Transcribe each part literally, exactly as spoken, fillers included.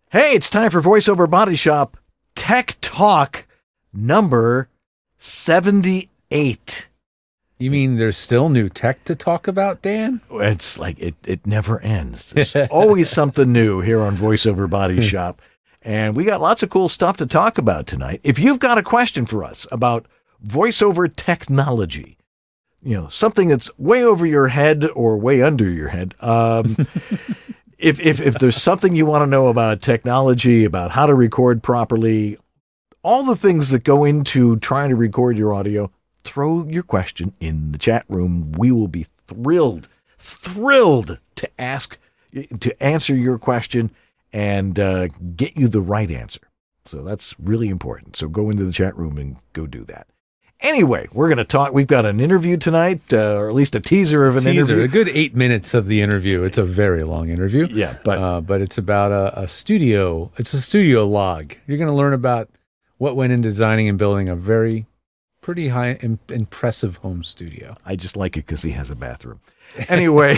Hey, it's time for VoiceOver Body Shop Tech Talk number seventy-eight. You mean there's still new tech to talk about, Dan? It's like it, it never ends. There's always something new here on VoiceOver Body Shop. And we got lots of cool stuff to talk about tonight. If you've got a question for us about voiceover technology, you know, something that's way over your head or way under your head, um, if, if, if there's something you want to know about technology, about how to record properly, all the things that go into trying to record your audio, throw your question in the chat room. We will be thrilled, thrilled to ask, to answer your question and uh, get you the right answer. So that's really important. So go into the chat room and go do that. Anyway, we're going to talk. We've got an interview tonight, uh, or at least a teaser of an teaser, interview. A good eight minutes of the interview. It's a very long interview. Yeah, but uh, but it's about a, a studio. It's a studio log. You're going to learn about what went into designing and building a very pretty high, im- impressive home studio. I just like it because he has a bathroom. Anyway,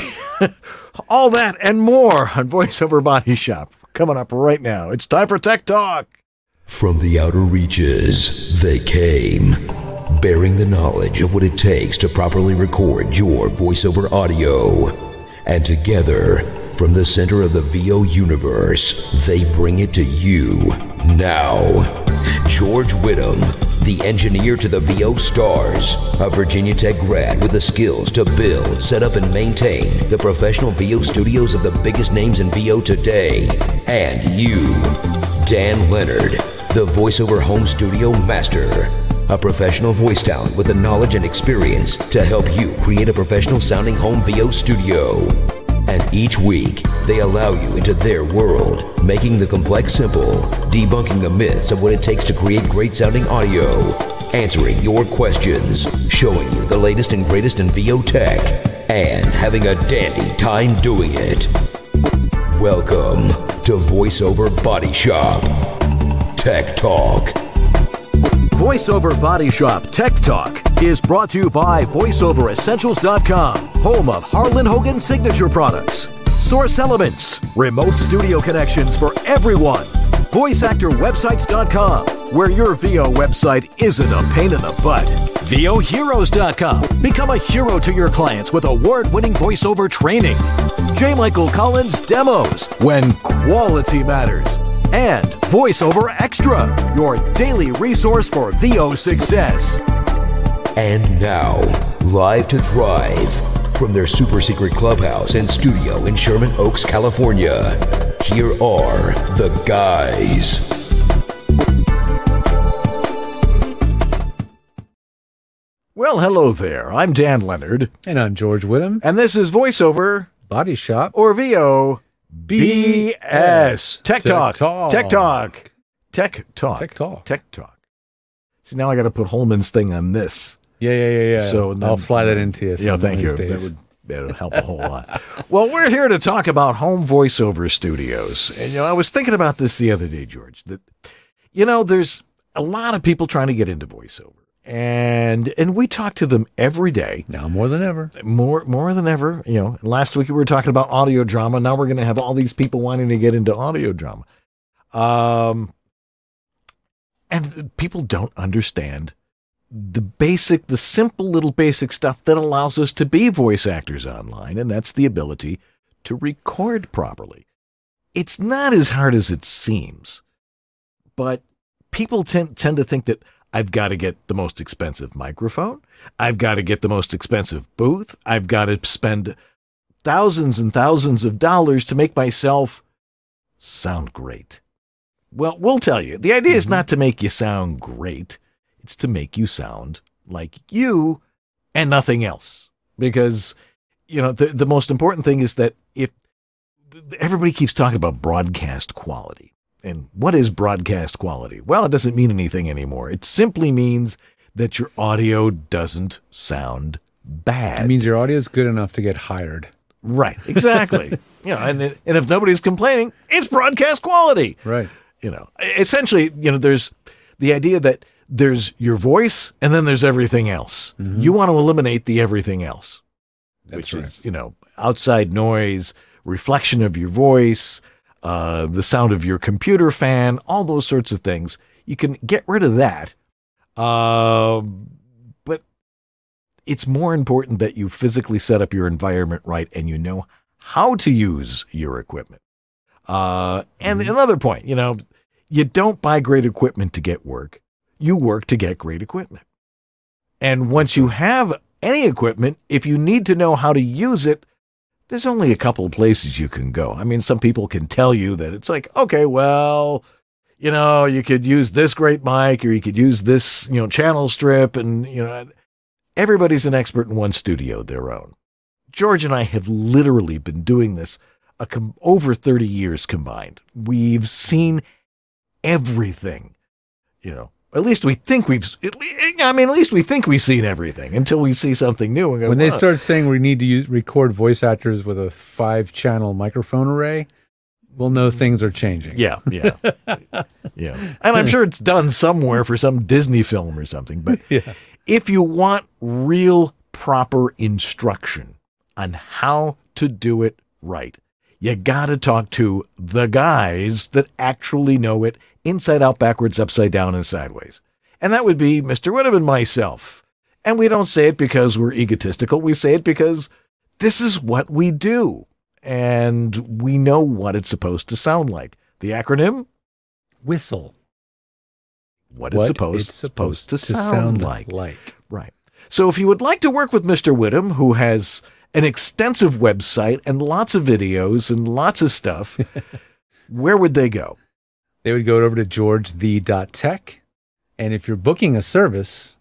all that and more on VoiceOver Body Shop coming up right now. It's time for Tech Talk. From the outer reaches, they came, bearing the knowledge of what it takes to properly record your voiceover audio. And together, from the center of the V O universe, they bring it to you now. George Whittam, the engineer to the V O stars, a Virginia Tech grad with the skills to build, set up, and maintain the professional V O studios of the biggest names in V O today. And you, Dan Leonard, the voiceover home studio master, a professional voice talent with the knowledge and experience to help you create a professional sounding home V O studio. And each week, they allow you into their world, making the complex simple, debunking the myths of what it takes to create great sounding audio, answering your questions, showing you the latest and greatest in V O tech, and having a dandy time doing it. Welcome to VoiceOver Body Shop Tech Talk. VoiceOver Body Shop Tech Talk is brought to you by voiceover essentials dot com, home of Harlan Hogan signature products, Source Elements, remote studio connections for everyone, voice actor websites dot com, where your V O website isn't a pain in the butt, V O heroes dot com, become a hero to your clients with award-winning voiceover training, J. Michael Collins Demos, when quality matters, and VoiceOver Extra, your daily resource for V O success. And now, live to drive from their super secret clubhouse and studio in Sherman Oaks, California, here are the guys. Well, hello there. I'm Dan Leonard. And I'm George Whittam. And this is VoiceOver Body Shop, or V O B S. Tech Talk. Talk. Tech Talk. Tech Talk. Tech Talk. Tech Talk. See, now I got to put Holman's thing on this. Yeah, yeah, yeah, yeah. So then, I'll fly that into you. Yeah, thank you. That would, that would help a whole lot. Well, we're here to talk about home voiceover studios. And, you know, I was thinking about this the other day, George, that, you know, there's a lot of people trying to get into voiceover. And and we talk to them every day. Now more than ever. More more than ever. You know, last week we were talking about audio drama. Now we're going to have all these people wanting to get into audio drama. Um, and people don't understand the basic, the simple little basic stuff that allows us to be voice actors online, and that's the ability to record properly. It's not as hard as it seems, but people tend, tend to think that I've got to get the most expensive microphone. I've got to get the most expensive booth. I've got to spend thousands and thousands of dollars to make myself sound great. Well, we'll tell you, the idea mm-hmm. is not to make you sound great. It's to make you sound like you and nothing else. Because, you know, the, the most important thing is that if everybody keeps talking about broadcast quality. And what is broadcast quality? Well, it doesn't mean anything anymore. It simply means that your audio doesn't sound bad. It means your audio is good enough to get hired. Right, exactly. you know, and and if nobody's complaining, it's broadcast quality. Right. You know, essentially, you know, there's the idea that there's your voice and then there's everything else. Mm-hmm. You want to eliminate the everything else. That's which right. is, you know, outside noise, reflection of your voice, uh, the sound of your computer fan, all those sorts of things. You can get rid of that. Uh, but it's more important that you physically set up your environment right and you know how to use your equipment. Uh, and mm-hmm. another point, you know, you don't buy great equipment to get work. You work to get great equipment. And once you have any equipment, if you need to know how to use it, there's only a couple of places you can go. I mean, some people can tell you that it's like, okay, well, you know, you could use this great mic or you could use this, you know, channel strip. And, you know, everybody's an expert in one studio, their own. George and I have literally been doing this a com- over thirty years combined. We've seen everything, you know. At least we think we've, I mean, at least we think we've seen everything until we see something new. And go, when they wow. start saying we need to use, record voice actors with a five-channel microphone array, we'll know things are changing. Yeah, yeah, yeah. And I'm sure it's done somewhere for some Disney film or something. But yeah. if you want real, proper instruction on how to do it right, you got to talk to the guys that actually know it inside out, backwards, upside down, and sideways. And that would be Mister Whittam and myself. And we don't say it because we're egotistical. We say it because this is what we do. And we know what it's supposed to sound like. The acronym? Whistle. What, what it's supposed, it's supposed to, to sound, sound like. like. Right. So if you would like to work with Mister Whittam, who has an extensive website and lots of videos and lots of stuff, where would they go? They would go over to george the dot tech. And if you're booking a service,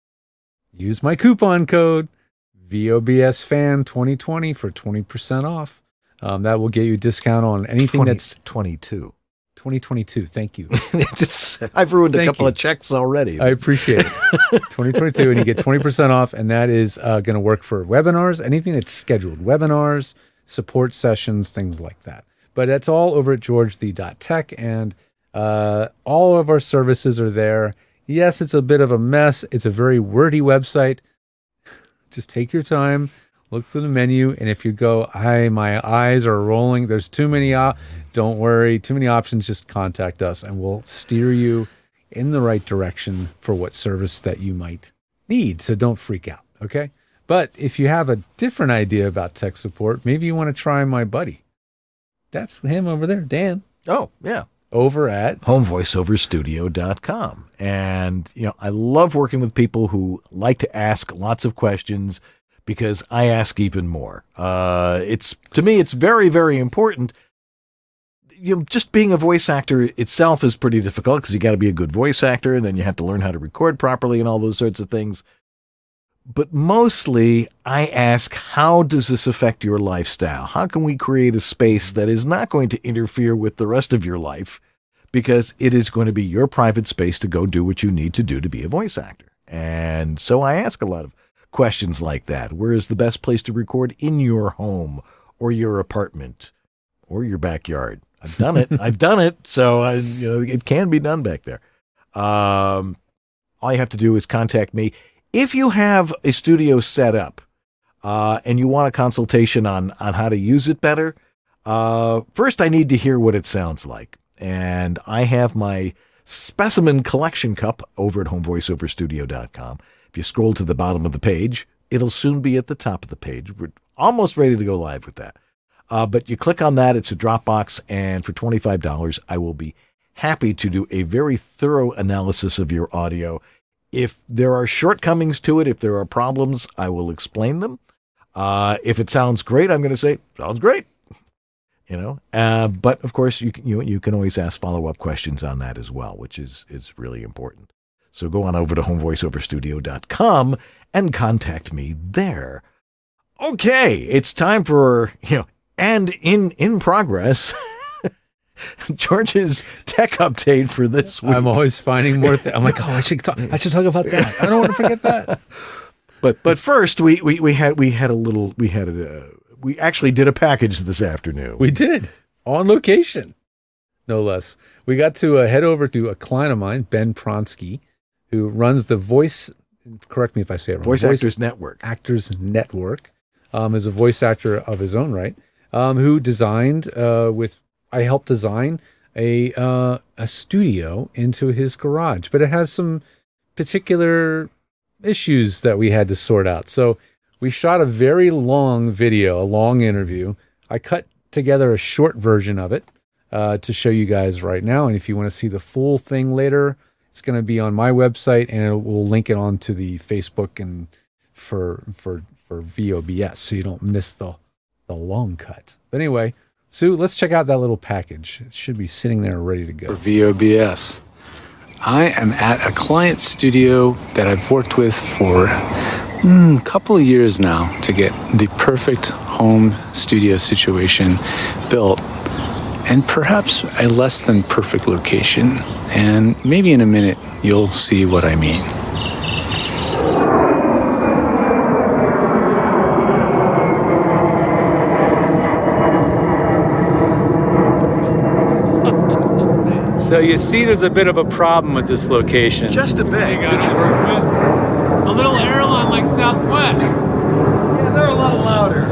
use my coupon code V O B S fan twenty twenty for twenty percent off. Um, that will get you a discount on anything twenty, that's twenty-two. twenty twenty-two. Thank you. Just, I've ruined Thank a couple you. of checks already. I appreciate it. twenty twenty-two, and you get twenty percent off, and that is uh, going to work for webinars, anything that's scheduled, webinars, support sessions, things like that. But that's all over at george the dot tech, and uh, all of our services are there. Yes, it's a bit of a mess. It's a very wordy website. Just take your time, look through the menu, and if you go, "Hi, my eyes are rolling, there's too many," op-, don't worry, too many options, just contact us, and we'll steer you in the right direction for what service that you might need. So don't freak out, okay? But if you have a different idea about tech support, maybe you want to try my buddy. That's him over there, Dan. Oh, yeah. Over at home voice over studio dot com. And, you know, I love working with people who like to ask lots of questions because I ask even more. Uh, it's, to me, it's very, very important. You know, just being a voice actor itself is pretty difficult because you got to be a good voice actor and then you have to learn how to record properly and all those sorts of things. But mostly I ask, how does this affect your lifestyle? How can we create a space that is not going to interfere with the rest of your life, because it is going to be your private space to go do what you need to do to be a voice actor? And so I ask a lot of questions like that. Where is the best place to record in your home or your apartment or your backyard? I've done it. I've done it. So I, you know, it can be done back there. Um, all you have to do is contact me. If you have a studio set up uh, and you want a consultation on, on how to use it better, uh, first I need to hear what it sounds like. And I have my specimen collection cup over at home voice over studio dot com. If you scroll to the bottom of the page, it'll soon be at the top of the page. We're almost ready to go live with that. Uh, but you click on that, it's a Dropbox, and for twenty-five dollars, I will be happy to do a very thorough analysis of your audio. If there are shortcomings to it, if there are problems, I will explain them. Uh, if it sounds great, I'm going to say, sounds great. You know, uh, but of course, you can, you, you can always ask follow-up questions on that as well, which is, is really important. So go on over to home voice over studio dot com and contact me there. Okay, it's time for, you know, and in, in progress, George's tech update for this week. I'm always finding more. Th- I'm like, oh, I should talk. I should talk about that. I don't want to forget that. But but first, we, we, we had we had a little we had a we actually did a package this afternoon. We did on location, no less. We got to uh, head over to a client of mine, Ben Pronsky, who runs the voice. Correct me if I say it wrong. Voice, voice Actors Network. Actors Network um, is a voice actor of his own right, um, who designed uh, with. I helped design a uh, a studio into his garage, but it has some particular issues that we had to sort out. So we shot a very long video, a long interview. I cut together a short version of it uh, to show you guys right now. And if you want to see the full thing later, it's going to be on my website, and it will link it onto the Facebook and for for for V O B S, so you don't miss the the long cut. But anyway, Sue, let's check out that little package. It should be sitting there ready to go. For V O B S. I am at a client studio that I've worked with for mm, a couple of years now to get the perfect home studio situation built, and perhaps a less than perfect location. And maybe in a minute, you'll see what I mean. So you see there's a bit of a problem with this location. Just a bit. You gotta work with a little airline like Southwest. Yeah, they're a little louder.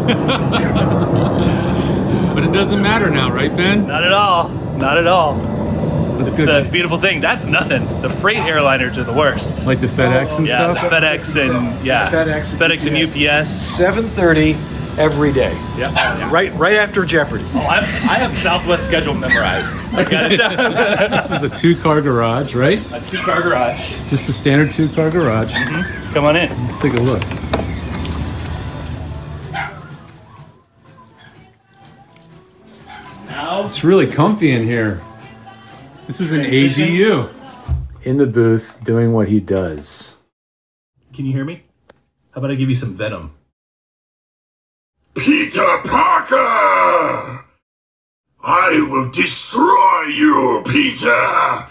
But it doesn't matter now, right, Ben? Not at all. Not at all. That's It's good. a beautiful thing. That's nothing. The freight airliners are the worst. Like the FedEx and Yeah, stuff? the FedEx and yeah, FedEx and FedEx and U P S. seven thirty every day. Yeah. yeah. Right right after Jeopardy. Oh, I've, I have Southwest schedule memorized. I got it down. This is a two-car garage, right? A two-car garage. Just a standard two-car garage. Come on in. Let's take a look. Now It's really comfy in here. This is an A D U. In the booth, doing what he does. can you hear me? How about I give you some venom? Peter Parker! I will destroy you, Peter!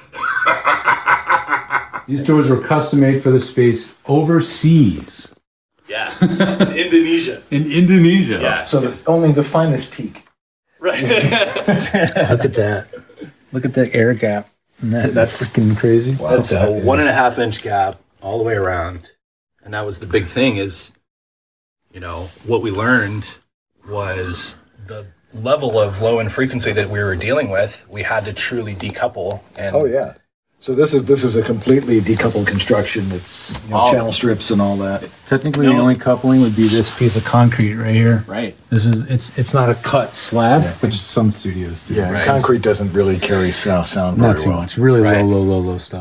These doors were custom made for the space overseas. Yeah. Indonesia. In Indonesia. Yeah. So the, only the finest teak. Right. Look at that. Look at the air gap. Isn't that That's- freaking crazy. That's a one and a half inch gap all the way around. And that was the big thing is, you know, what we learned was the level of low end frequency that we were dealing with, we had to truly decouple. And Oh yeah. So this is this is a completely decoupled construction. It's you know, All- channel strips and all that. Technically, No. the only coupling would be this piece of concrete right here. Right. This is it's it's not a cut slab, which some studios do. Yeah, Right. concrete doesn't really carry sound, sound Not very too well. much. Really Right. low, low, low, low stuff.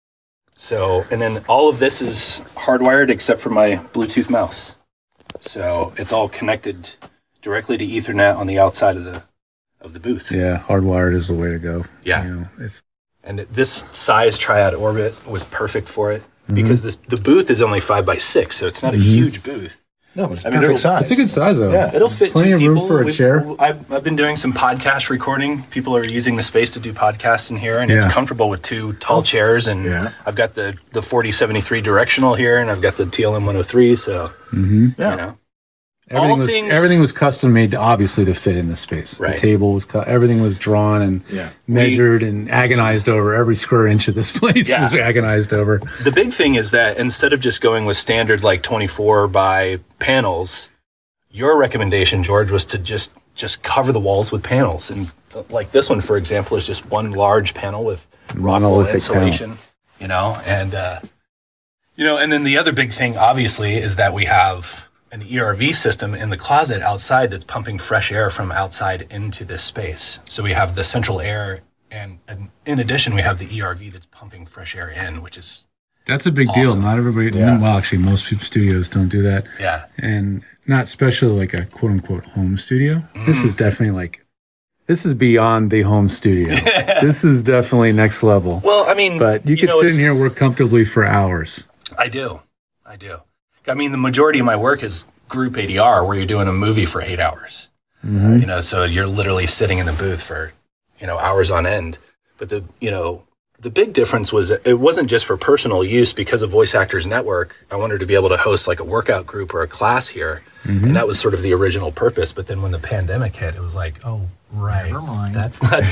So, and then all of this is hardwired except for my Bluetooth mouse. So it's all connected directly to Ethernet on the outside of the of the booth. Yeah, hardwired is the way to go. Yeah. You know, it's And this size triad orbit was perfect for it Mm-hmm. because this the booth is only five by six, so it's not a huge booth. No, but it's I mean, perfect it'll- size. it's a good size though. Yeah. It'll fit Plenty two of room people. for a We've- chair. I've, I've been doing some podcast recording. People are using the space to do podcasts in here, and Yeah. it's comfortable with two tall chairs. And Yeah. I've got the the forty seventy-three directional here, and I've got the T L M one oh three. So Mm-hmm. Yeah. you know, Everything All was things- everything was custom made, to, obviously, to fit in the space. Right. The table was cut. Everything was drawn and Yeah. measured and agonized over. Every square inch of this place Yeah. was agonized over. the big thing is that instead of just going with standard like twenty-four by panels, your recommendation, George, was to just just cover the walls with panels. And like this one, for example, is just one large panel with Rockwell Monolithic insulation. You know, and uh, you know, and then the other big thing, obviously, is that we have an E R V system in the closet outside that's pumping fresh air from outside into this space. So we have the central air, and, and in addition, we have the E R V that's pumping fresh air in, which is That's a big deal. Awesome. Not everybody. Yeah. Well, actually, most people, studios don't do that, yeah. and not especially like a quote unquote home studio. This Mm. is definitely like this is beyond the home studio. This is definitely next level. Well, I mean, But you, could know, sit it's- in here and work comfortably for hours. I do. I do. I mean, the majority of my work is group A D R, where you're doing a movie for eight hours. Mm-hmm. You know, so you're literally sitting in the booth for, you know, hours on end. But the, you know, the big difference was that it wasn't just for personal use because of Voice Actors Network. I wanted to be able to host like a workout group or a class here. Mm-hmm. And that was sort of the original purpose. But then when the pandemic hit, it was like, oh, right. Never mind. That's not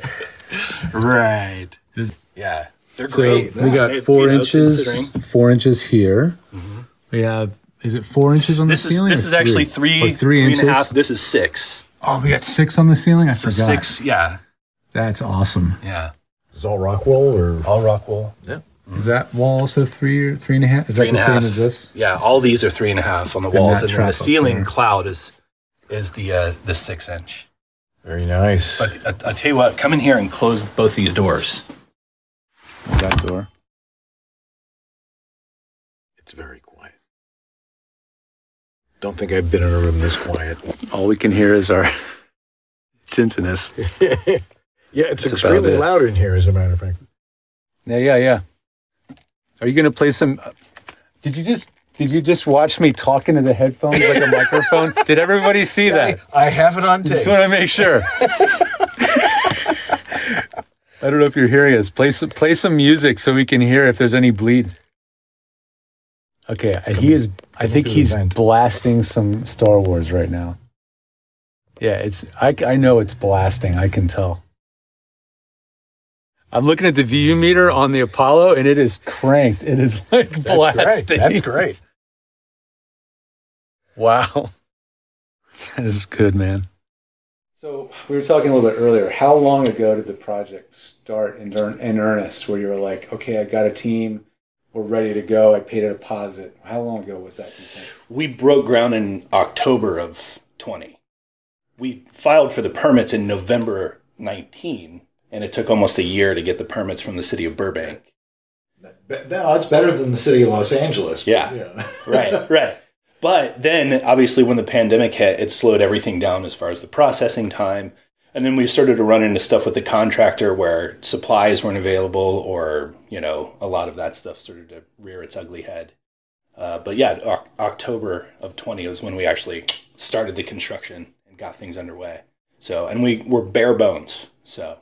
right. This- Yeah. They're So great. we got They- four you know, inches, considering- four inches here. We have, is it four inches on This the is ceiling? this or is actually three, Or three, three inches. and a half. This is six. Oh, we got six on the ceiling? I So forgot. six, yeah, That's awesome. yeah. Is all Rockwell or? All rock wool. Yeah. Is that wall also three or three and a half? Is Three that and the a same half. as this? Yeah, all these are three and a half on the And walls, that and then trap the up ceiling there. cloud is is the uh, the six inch. Very nice. But I, I tell you what, come in here and close both these doors. Is that door? It's very quiet. Don't think I've been in a room this quiet. All we can hear is our tintiness. Yeah, it's That's extremely about it. loud in here, as a matter of fact. Yeah, yeah, yeah. Are you going to play some? uh, Did you just did you just watch me talk into the headphones like a microphone? Did everybody see that? I have it on tape. Just want to make sure. I don't know if you're hearing us. Play some play some music so we can hear if there's any bleed. Okay, he is. I think through the he's vent. blasting some Star Wars right now. Yeah, it's. I I know it's blasting. I can tell. I'm looking at the V U meter on the Apollo, and it is cranked. It is like That's blasting. great. That's great. Wow. That is good, man. So we were talking a little bit earlier. How long ago did the project start in, in earnest where you were like, okay, I got a team. We're ready to go. I paid a deposit. How long ago was that? You think? We broke ground in October of twenty. We filed for the permits in November nineteen, and it took almost a year to get the permits from the city of Burbank. No, it's better than the city of Los Angeles. Yeah. yeah. Right, right. But then, obviously, when the pandemic hit, it slowed everything down as far as the processing time. And then we started to run into stuff with the contractor where supplies weren't available, or, you know, a lot of that stuff started to rear its ugly head. Uh, but yeah, o- October of twenty was when we actually started the construction and got things underway. So, and we were bare bones. So,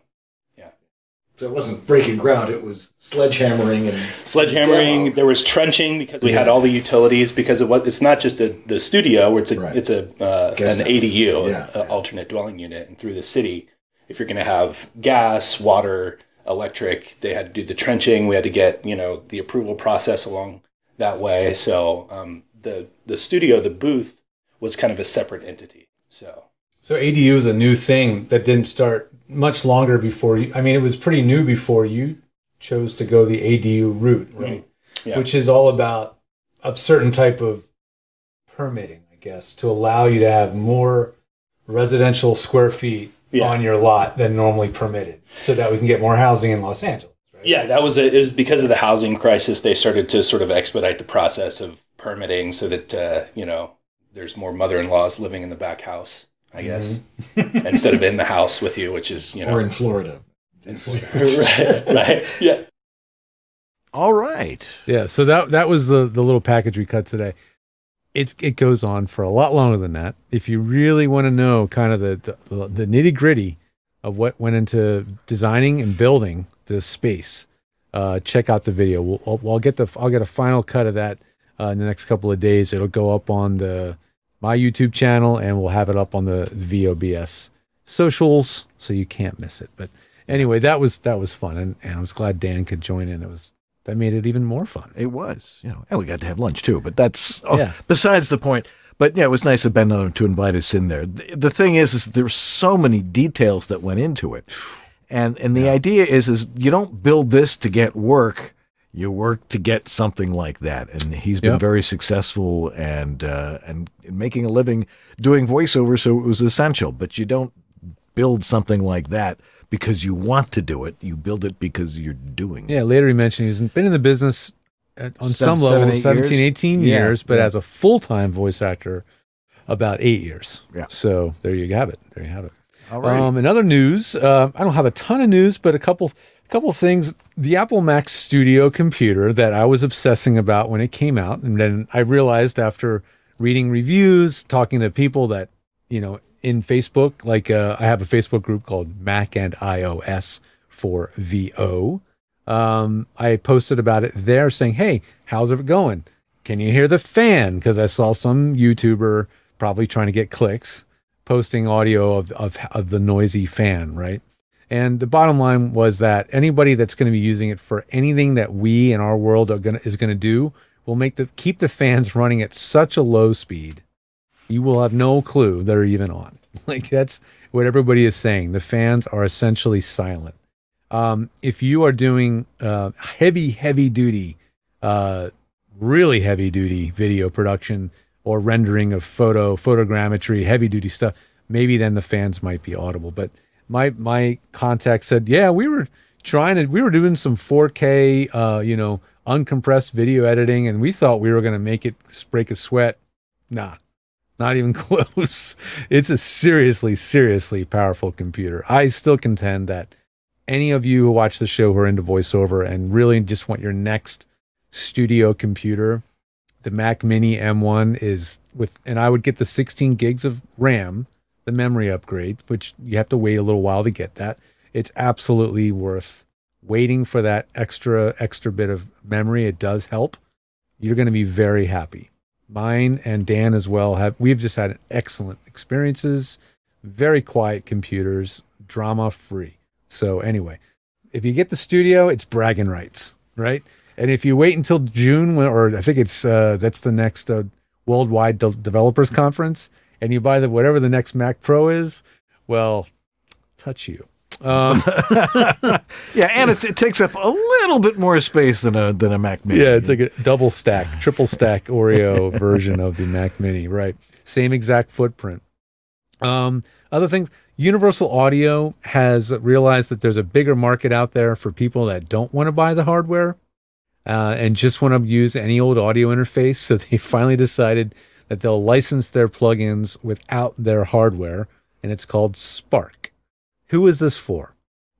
So it wasn't breaking ground; it was sledgehammering and sledgehammering. demo. There was trenching because we Yeah. had all the utilities. Because of what it's not just a, the studio, where it's a Right. it's a uh, Guest an house. A D U, Yeah, a yeah. alternate dwelling unit, and through the city, if you're going to have gas, water, electric, they had to do the trenching. We had to get you know the approval process along that way. So um, the the studio, the booth, was kind of a separate entity. So So A D U is a new thing that didn't start much longer before you. I mean, it was pretty new before you chose to go the A D U route, right? yeah. Which is all about a certain type of permitting, I guess, to allow you to have more residential square feet Yeah. on your lot than normally permitted, so that we can get more housing in Los Angeles. Right? Yeah, that was it. It was because of the housing crisis. They started to sort of expedite the process of permitting so that uh, you know there's more mother-in-laws living in the back house, I guess, instead of in the house with you, which is you know or in Florida. In Florida. right, right, yeah. All right. Yeah, so that that was the the little package we cut today. It it goes on for a lot longer than that. If you really want to know kind of the the, the nitty gritty of what went into designing and building this space, uh, check out the video. We'll, I'll, I'll get the I'll get a final cut of that uh, in the next couple of days. It'll go up on the my YouTube channel, and we'll have it up on the V O B S socials, so you can't miss it. But anyway, that was that was fun, and, and I was glad Dan could join in. It was that made it even more fun. It was, you know, and we got to have lunch too, but that's oh, Yeah. besides the point. But yeah, it was nice of Ben Miller to invite us in there. The, the thing is, is there's so many details that went into it. And and the idea is, is you don't build this to get work. You work to get something like that. And he's been Yep. very successful and, uh, and making a living doing voiceover. So it was essential, but you don't build something like that because you want to do it. You build it because you're doing it. Yeah, later he mentioned he's been in the business at, on Seven- some level seven, eight seventeen, years? eighteen Yeah, years, but yeah. as a full-time voice actor, about eight years. Yeah. So there you have it. There you have it. All right. Um, in other news, uh, I don't have a ton of news, but a couple, couple of things. The Apple Mac Studio computer that I was obsessing about when it came out, and then I realized after reading reviews, talking to people that, you know, in Facebook, like uh, I have a Facebook group called Mac and iOS for V O. Um, I posted about it there saying, hey, how's it going? Can you hear the fan? Because I saw some YouTuber probably trying to get clicks posting audio of, of, of the noisy fan, right? And the bottom line was that anybody that's going to be using it for anything that we in our world are gonna, is going to do will make the keep the fans running at such a low speed, you will have no clue they're even on. Like that's what everybody is saying. The fans are essentially silent. Um, if you are doing uh, heavy, heavy duty, uh, really heavy duty video production or rendering of photo, photogrammetry, heavy duty stuff, maybe then the fans might be audible. But my my contact said, yeah, we were trying to, we were doing some four K, uh, you know, uncompressed video editing, and we thought we were going to make it break a sweat. Nah, not even close. It's a seriously, seriously powerful computer. I still contend that any of you who watch the show who are into voiceover and really just want your next studio computer, the Mac Mini M one is with, and I would get the sixteen gigs of RAM, the memory upgrade, which you have to wait a little while to get that. It's absolutely worth waiting for that extra, extra bit of memory. It does help. You're going to be very happy. Mine and Dan as well have, we've just had excellent experiences, very quiet computers, drama free. So anyway, if you get the studio, it's bragging rights, right? And if you wait until June, when, or I think it's, uh, that's the next uh, Worldwide De- Developers Conference, and you buy the, whatever the next Mac Pro is, well, touch you. Um, yeah, and it's, it takes up a little bit more space than a than a Mac Mini. Yeah, it's like a double stack, triple stack Oreo version of the Mac Mini, right? Same exact footprint. Um, other things, Universal Audio has realized that there's a bigger market out there for people that don't want to buy the hardware uh, and just want to use any old audio interface. So they finally decided that they'll license their plugins without their hardware, and it's called Spark. Who is this for?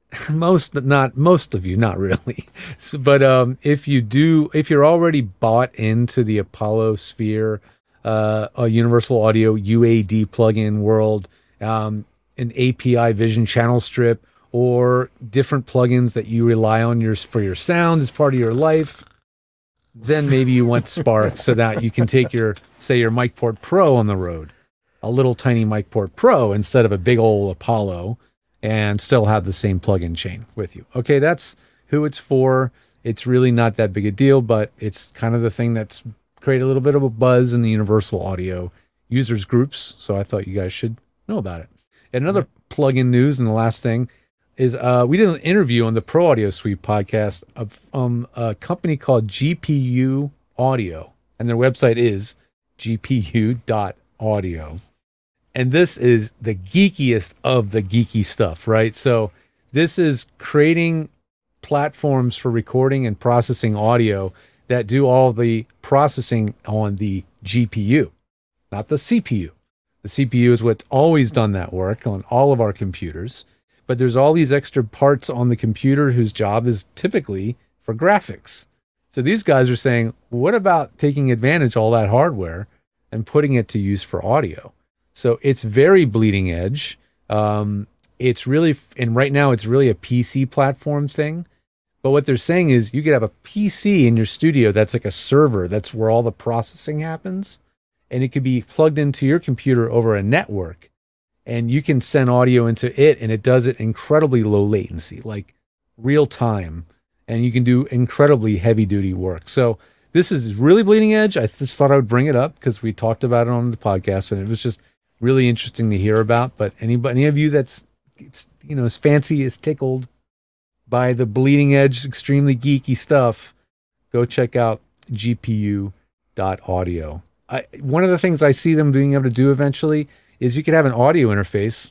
Most, not most of you, not really. So, but um, if you do, if you're already bought into the Apollo Sphere, uh, a Universal Audio U A D plugin world, um, an A P I Vision channel strip, or different plugins that you rely on your for your sound as part of your life, then maybe you want Spark so that you can take your, say, your MicPort Pro on the road, a little tiny MicPort Pro instead of a big old Apollo, and still have the same plug-in chain with you. Okay, that's who it's for. It's really not that big a deal, but it's kind of the thing that's created a little bit of a buzz in the Universal Audio users groups, so I thought you guys should know about it. And another mm-hmm. plug-in news, and the last thing, is uh, we did an interview on the Pro Audio Suite podcast of um, a company called G P U Audio, and their website is G P U dot audio. And this is the geekiest of the geeky stuff, right? So this is creating platforms for recording and processing audio that do all the processing on the G P U, not the C P U. The C P U is what's always done that work on all of our computers. But there's all these extra parts on the computer whose job is typically for graphics. So these guys are saying, what about taking advantage of all that hardware and putting it to use for audio? So it's very bleeding edge. Um, it's really, and right now it's really a P C platform thing. But what they're saying is you could have a P C in your studio that's like a server. That's where all the processing happens. And it could be plugged into your computer over a network. And you can send audio into it, and it does it incredibly low latency, like real time. And you can do incredibly heavy duty work. So this is really bleeding edge. I just thought I would bring it up because we talked about it on the podcast, and it was just really interesting to hear about. But anybody, any of you that's, it's, you know, as fancy as tickled by the bleeding edge, extremely geeky stuff, go check out G P U dot audio. I, one of the things I see them being able to do eventually is you could have an audio interface,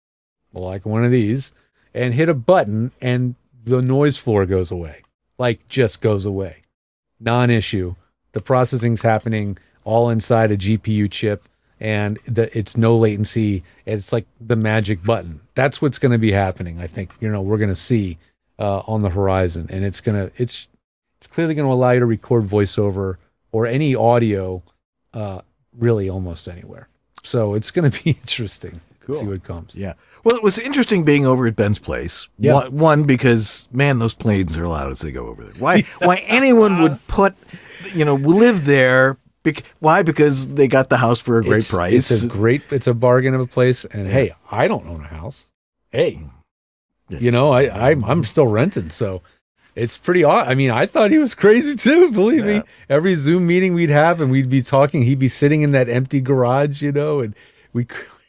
like one of these, and hit a button and the noise floor goes away. Like, just goes away. Non-issue. The processing's happening all inside a G P U chip, and the, it's no latency. It's like the magic button. That's what's going to be happening. I think, you know, we're going to see uh, on the horizon, and it's going to, it's, it's clearly going to allow you to record voiceover or any audio, uh, really almost anywhere. So it's going to be interesting cool. to see what comes. Yeah. Well, it was interesting being over at Ben's place. Yeah. One, one, because, man, those planes are loud as they go over there. Why Why anyone would put, you know, live there. Bec- why? Because they got the house for a great it's, price. It's a great, it's a bargain of a place. And yeah. hey, I don't own a house. Hey, yeah. you know, I, I'm, I'm still renting. So it's pretty odd. I mean, I thought he was crazy too. Believe yeah. me, every Zoom meeting we'd have and we'd be talking, he'd be sitting in that empty garage, you know, and we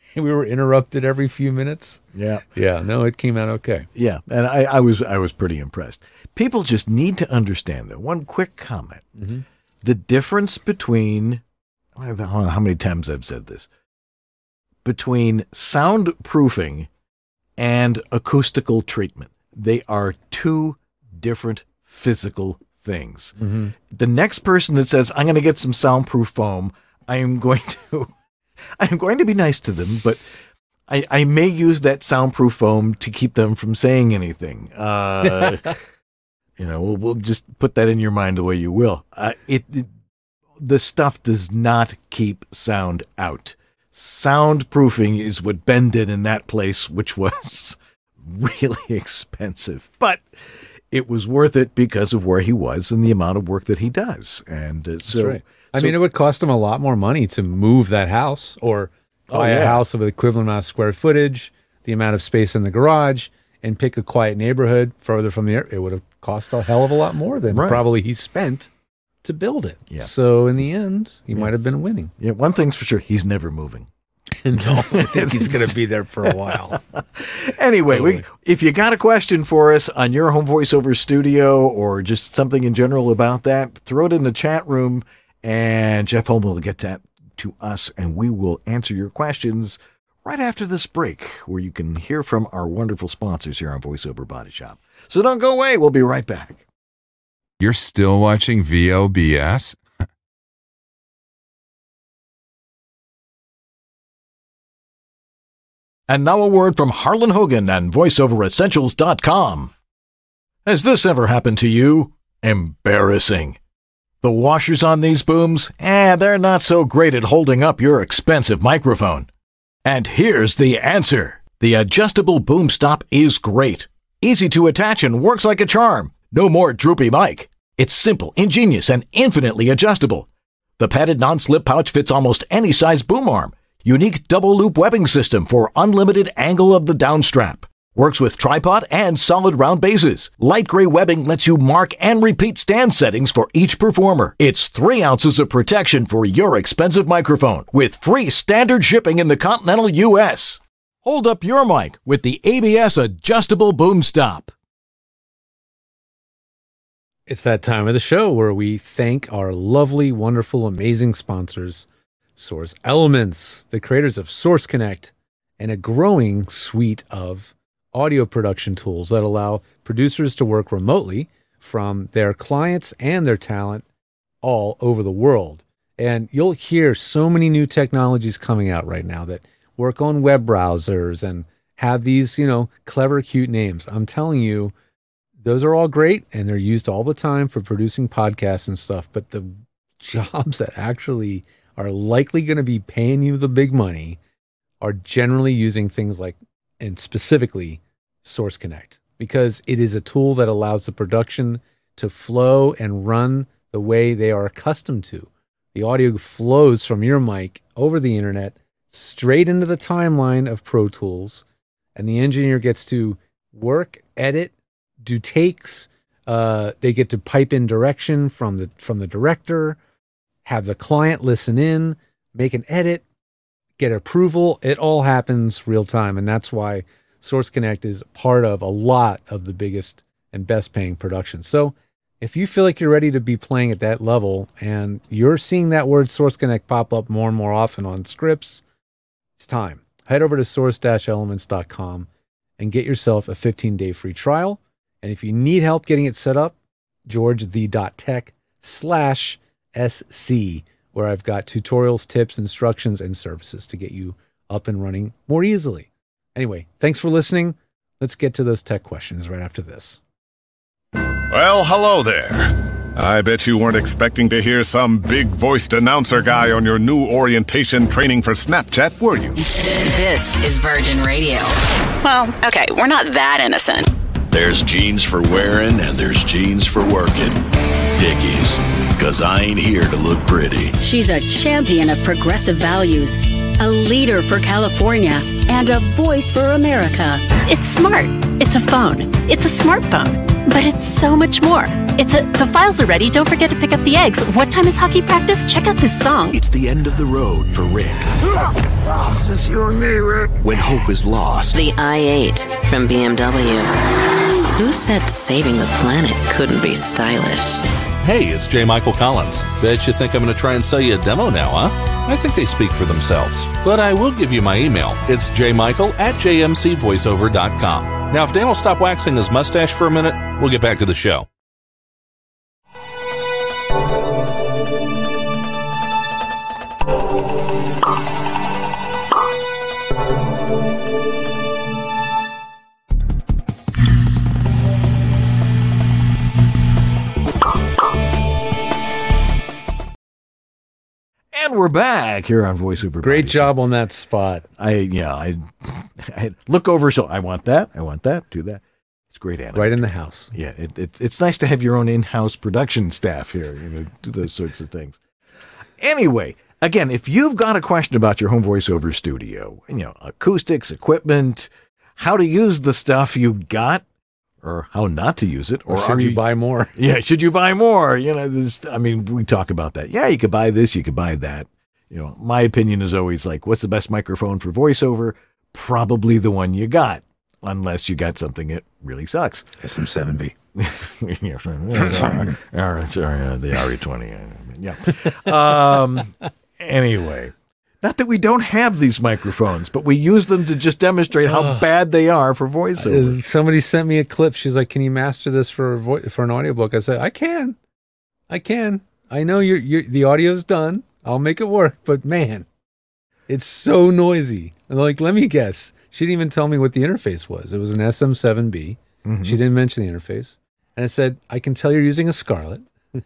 we were interrupted every few minutes. Yeah. Yeah, no, it came out okay. Yeah, and I, I was I was pretty impressed. People just need to understand that. One quick comment. Mm-hmm. The difference between, I don't know how many times I've said this, between soundproofing and acoustical treatment. They are two different physical things. Mm-hmm. The next person that says, I'm going to get some soundproof foam, I am going to, I'm going to be nice to them, but I, I may use that soundproof foam to keep them from saying anything. Uh, you know, we'll, we'll just put that in your mind the way you will. Uh, it, it the stuff does not keep sound out. Soundproofing is what Ben did in that place, which was really expensive, but it was worth it because of where he was and the amount of work that he does. And uh, so, That's right. I so- mean, it would cost him a lot more money to move that house or buy Oh, yeah. a house of the equivalent amount of square footage, the amount of space in the garage, and pick a quiet neighborhood further from the air. It would have cost a hell of a lot more than Right. probably he spent to build it. Yeah. So in the end, he might have been winning. yeah, one thing's for sure, he's never moving. No, I think he's going to be there for a while. Anyway, we, Totally. if you got a question for us on your home voiceover studio or just something in general about that, throw it in the chat room and Jeff Holm will get that to us and we will answer your questions right after this break where you can hear from our wonderful sponsors here on VoiceOver Body Shop. So don't go away. We'll be right back. You're still watching V L B S? And now a word from Harlan Hogan and voice over essentials dot com. Has this ever happened to you? Embarrassing. The washers on these booms, eh, they're not so great at holding up your expensive microphone. And here's the answer. The adjustable boom stop is great. Easy to attach and works like a charm. No more droopy mic. It's simple, ingenious, and infinitely adjustable. The padded non-slip pouch fits almost any size boom arm. Unique double loop webbing system for unlimited angle of the downstrap. Works with tripod and solid round bases. Light gray webbing lets you mark and repeat stand settings for each performer. It's three ounces of protection for your expensive microphone with free standard shipping in the continental U S. Hold up your mic with the A B S adjustable boom stop. It's that time of the show where we thank our lovely, wonderful, amazing sponsors, Source Elements, the creators of Source Connect, and a growing suite of audio production tools that allow producers to work remotely from their clients and their talent all over the world. And you'll hear so many new technologies coming out right now that work on web browsers and have these, you know, clever, cute names. I'm telling you, those are all great and they're used all the time for producing podcasts and stuff. But the jobs that actually are likely going to be paying you the big money are generally using things like, and specifically, Source Connect, because it is a tool that allows the production to flow and run the way they are accustomed to. The audio flows from your mic over the internet straight into the timeline of Pro Tools, and the engineer gets to work, edit, do takes. Uh, they get to pipe in direction from the from the director, have the client listen in, make an edit, get approval. It all happens real time, and that's why Source Connect is part of a lot of the biggest and best paying productions. So if you feel like you're ready to be playing at that level and you're seeing that word Source Connect pop up more and more often on scripts, it's time. Head over to source elements dot com and get yourself a fifteen day free trial. And if you need help getting it set up, george the dot tech slash SC, where I've got tutorials, tips, instructions, and services to get you up and running more easily. Anyway, thanks for listening. Let's get to those tech questions right after this. Well, hello there. I bet you weren't expecting to hear some big-voiced announcer guy on your new orientation training for Snapchat, were you? This is Virgin Radio. Well, okay, we're not that innocent. There's jeans for wearing and there's jeans for working. Dickies, because I ain't here to look pretty. She's a champion of progressive values, a leader for California, and a voice for America. It's smart. It's a phone. It's a smartphone. But it's so much more. It's a, the files are ready. Don't forget to pick up the eggs. What time is hockey practice? Check out this song. It's the end of the road for Rick. just you and me, Rick. When hope is lost. The i eight from B M W. Who said saving the planet couldn't be stylish? Hey, it's J. Michael Collins. Bet you think I'm going to try and sell you a demo now, huh? I think they speak for themselves. But I will give you my email. It's jmichael at j m c voiceover dot com. Now, if Dan will stop waxing his mustache for a minute, we'll get back to the show. And we're back here on VoiceOver. Great job on that spot. I yeah, I, I look over. So I want that. I want that. Do that. It's great animation. Right in the house. Yeah, it, it, it's nice to have your own in-house production staff here. You know, do those sorts of things. Anyway, again, if you've got a question about your home voiceover studio, you know, acoustics, equipment, how to use the stuff you've got, or how not to use it, or, or should are you, you buy more? Yeah, should you buy more? You know, there's, I mean, we talk about that. Yeah, you could buy this, you could buy that. You know, my opinion is always like, what's the best microphone for voiceover? Probably the one you got, unless you got something that really sucks. S M seven B. Yeah, sorry, uh, the R E twenty. Yeah. Um, anyway. Not that we don't have these microphones, but we use them to just demonstrate how uh, bad they are for voiceover. Uh, somebody sent me a clip. She's like, "Can you master this for a vo- for an audiobook?" I said, "I can, I can. I know you're, you're the audio's done. I'll make it work." But man, it's so noisy. And like, let me guess. She didn't even tell me what the interface was. It was an S M seven B. Mm-hmm. She didn't mention the interface, and it said, "I can tell you're using a Scarlett."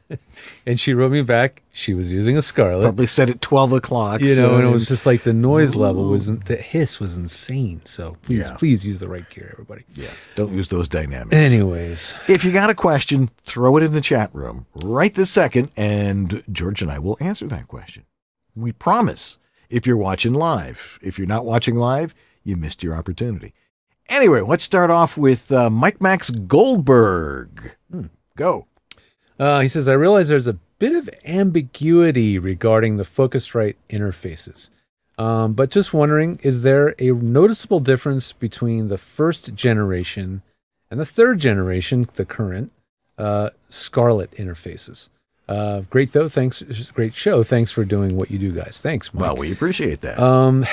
And she wrote me back. She was using a Scarlett. Probably said at twelve o'clock. You know, so and it was just like the noise level was, the hiss was insane. So please, Yeah. please use the right gear, everybody. Yeah, don't use those dynamics. Anyways, if you got a question, throw it in the chat room right this second, and George and I will answer that question. We promise. If you're watching live, if you're not watching live, you missed your opportunity. Anyway, let's start off with uh, Mike Max Goldberg. Hmm. Go. Uh, he says, I realize there's a bit of ambiguity regarding the Focusrite interfaces. Um, but just wondering, is there a noticeable difference between the first generation and the third generation, the current, uh, Scarlett interfaces? Uh, great, though. Thanks. Great show. Thanks for doing what you do, guys. Thanks, Mike. Well, we appreciate that. Um,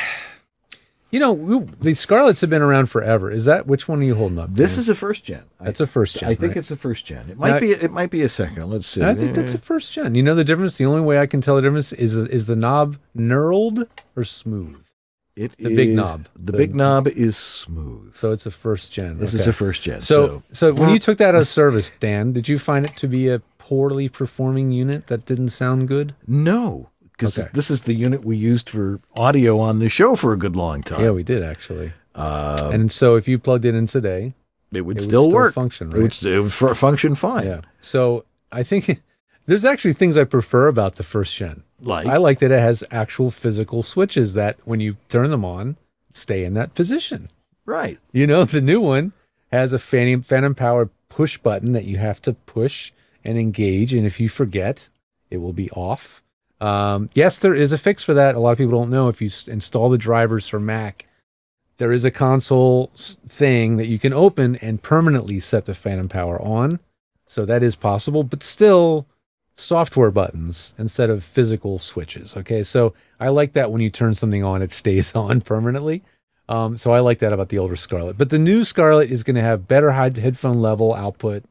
you know, we, the Scarletts have been around forever. Is that, which one are you holding up? This Dan? is a first gen. That's a first gen. I think right? it's a first gen. It might Now, be. It might be a second. Let's see. I think that's a first gen. You know the difference? The only way I can tell the difference is is the knob knurled or smooth? It the is, big knob. The, the big knob is smooth. So it's a first gen. This okay. is a first gen. So, So, so when you took that out of service, Dan, did you find it to be a poorly performing unit that didn't sound good? No. Because Okay. this is the unit we used for audio on the show for a good long time. Yeah, we did actually. Uh, and so if you plugged it in today, it would it still would work. function, right? It would, st- it would f- function fine. Yeah. So I think there's actually things I prefer about the first gen. Like? I like that it has actual physical switches that when you turn them on, stay in that position. Right. You know, the new one has a phantom, phantom power push button that you have to push and engage. And if you forget, it will be off. Um, yes, there is a fix for that. A lot of people don't know. If you s- install the drivers for Mac, there is a console s- thing that you can open and permanently set the phantom power on. So that is possible, but still software buttons instead of physical switches. Okay. So I like that when you turn something on, it stays on permanently. Um, so I like that about the older Scarlett, but the new Scarlett is going to have better high headphone level output,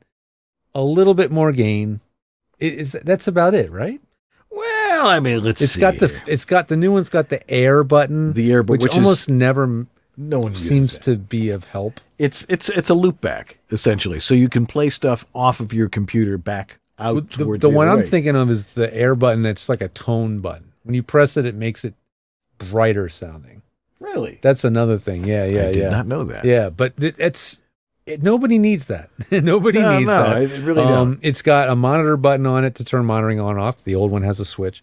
a little bit more gain. It is that's about it, right? Well, I mean, let's It's see. got the it's got the new one's got the air button, The air button, which, which is- almost never no one uses seems that. to be of help. It's it's it's a loop back essentially, so you can play stuff off of your computer back out The, towards the the one other I'm way. thinking of is the air button. That's like a tone button. When you press it, it makes it brighter sounding. Really? That's another thing. Yeah, yeah, I did yeah. not know that. Yeah, but it, it's it, nobody needs that. nobody No, needs no, that. it really um, don't. It's got a monitor button on it to turn monitoring on off. The old one has a switch.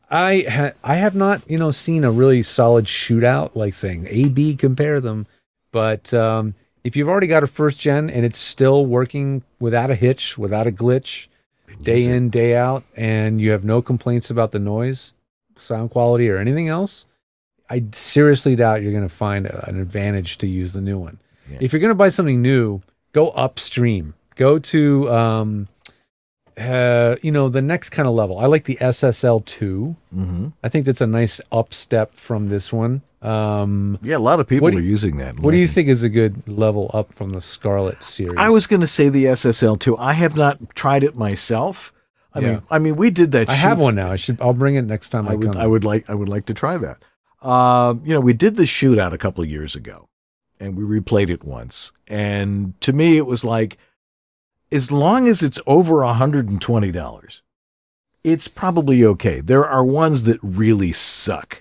I ha- I have not you know seen a really solid shootout like saying A B compare them, but um, if you've already got a first gen and it's still working without a hitch, without a glitch, day in day out, and you have no complaints about the noise, sound quality, or anything else, I seriously doubt you're going to find a, an advantage to use the new one. Yeah. If you're going to buy something new, go upstream. Go to, um, uh, you know, the next kind of level. I like the S S L two. Mm-hmm. I think that's a nice up step from this one. Um, yeah, a lot of people what are do, using that. What do you think is a good level up from the Scarlett series? I was going to say the S S L two. I have not tried it myself. I Yeah. mean, I mean, we did that. I have one now. I should. I'll bring it next time I, I would. come. I would like. I would like to try that. Um, you know, we did the shootout a couple of years ago, and we replayed it once. And to me, it was like, as long as it's over one hundred and twenty dollars, it's probably okay. There are ones that really suck.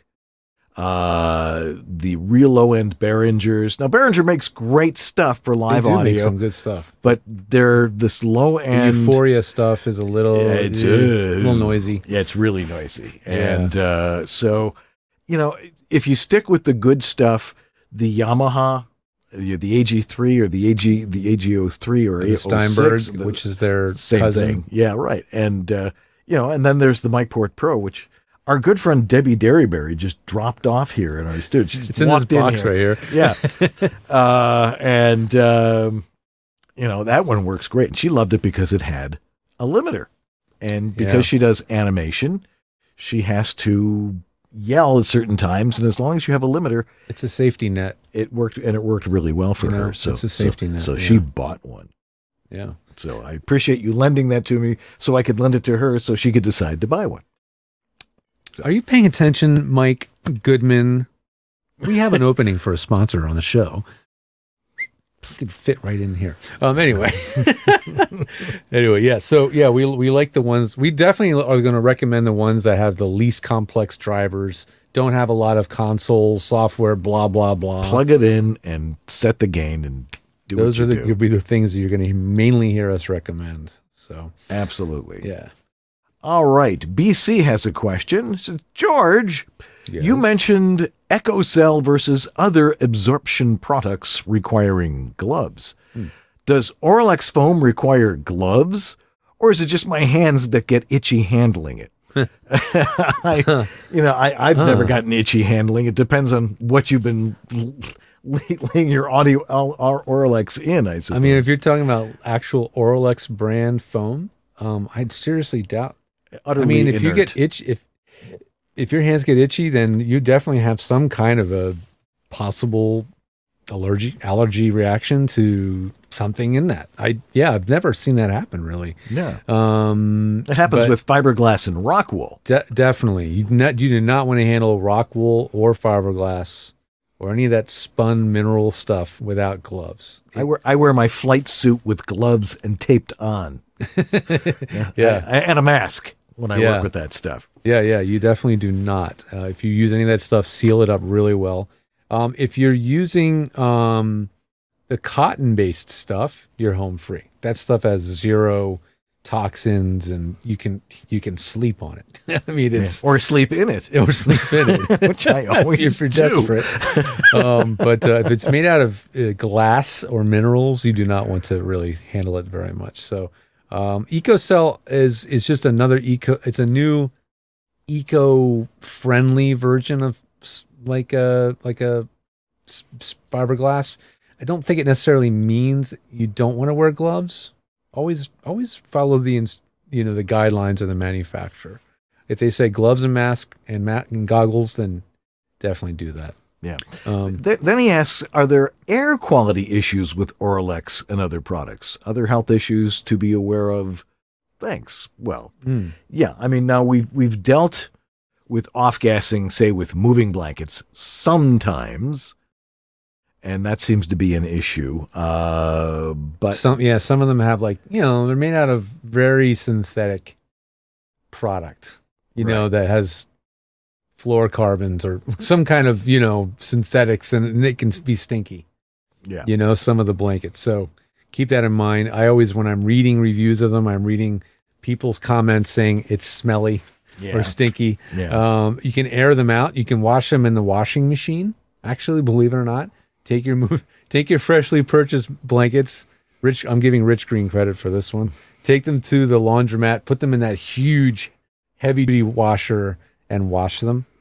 Uh, the real low end Behringers. Now, Behringer makes great stuff for live they do audio. make some good stuff. But they're this low The end. Euphoria stuff is a little, Yeah, it's, uh, uh, a little noisy. Yeah, it's really noisy. Yeah. And uh, so, you know, if you stick with the good stuff, the Yamaha, the the A G three or the A G the A G O three or The A O six, Steinberg, which is their same cousin. thing. Yeah, right. And uh, you know, and then there's the MicPort Pro, which our good friend Debbie Derryberry just dropped off here in our studio. She just It's in this walked in box right here. Yeah. uh, and, um, you know, that one works great. And she loved it because it had a limiter. And because Yeah. she does animation, she has to yell at certain times. And as long as you have a limiter, it's a safety net. It worked, and it worked really well for You know, her. So it's a safety so, net, So yeah. she bought one. Yeah. So I appreciate you lending that to me so I could lend it to her so she could decide to buy one. Are you paying attention, Mike Goodman? We have an opening for a sponsor on the show. You could fit right in here. Um. Anyway, anyway, yeah. So yeah, we we like the ones. We definitely are going to recommend the ones that have the least complex drivers. Don't have a lot of console software. Blah blah blah. Plug it in and set the gain and do Those what are you the do. could be the things that you're going to mainly hear us recommend. So Absolutely. yeah. All right. B C has a question. It says, George, you mentioned EchoCell versus other absorption products requiring gloves. Hmm. Does Orlex foam require gloves, or is it just my hands that get itchy handling it? I, you know, I, I've Huh. never gotten itchy handling. It depends on what you've been laying your audio or Orlex in, I suppose. I mean, if you're talking about actual Orlex brand foam, um, I'd seriously doubt. Utterly I mean, if you inert. get itch, if if your hands get itchy, then you definitely have some kind of a possible allergy allergy reaction to something in that. I yeah, I've never seen that happen really. Yeah. Um, It happens but with fiberglass and rock wool. de- definitely. You do not you do not want to handle rock wool or fiberglass or any of that spun mineral stuff without gloves. I wear I wear my flight suit with gloves and taped on. yeah, Yeah. I- and a mask when I Yeah. work with that stuff. Yeah, yeah, you definitely do not. Uh, if you use any of that stuff, seal it up really well. Um, if you're using um, the cotton-based stuff, you're home free. That stuff has zero toxins, and you can you can sleep on it. I mean, it's Yeah. Or sleep in it. or sleep in it, Which I always if you're do. desperate. um, but uh, if it's made out of uh, glass or minerals, you do not want to really handle it very much. So, um, EcoCell is is just another eco. It's a new eco-friendly version of s- like a like a s- s- fiberglass. I don't think it necessarily means you don't want to wear gloves. Always always follow the ins- you know the guidelines of the manufacturer. If they say gloves and mask and mat and goggles, then definitely do that. Yeah. Um, Th- then he asks, are there air quality issues with Orlex and other products? Other health issues to be aware of? Thanks. Well, Hmm. yeah. I mean, now we've we've dealt with off-gassing, say, with moving blankets sometimes, and that seems to be an issue. Uh, but some yeah, some of them have like you know they're made out of very synthetic product, you know, that has fluorocarbons or some kind of you know synthetics, and it can be stinky. Yeah. You know, some of the blankets. So keep that in mind. I always, when I'm reading reviews of them, I'm reading people's comments saying it's smelly Yeah. or stinky. Yeah. Um, you can air them out. You can wash them in the washing machine. Actually, believe it or not, take your move, take your freshly purchased blankets. Rich, I'm giving Rich Green credit for this one. Take them to the laundromat, put them in that huge, heavy-duty washer, and wash them.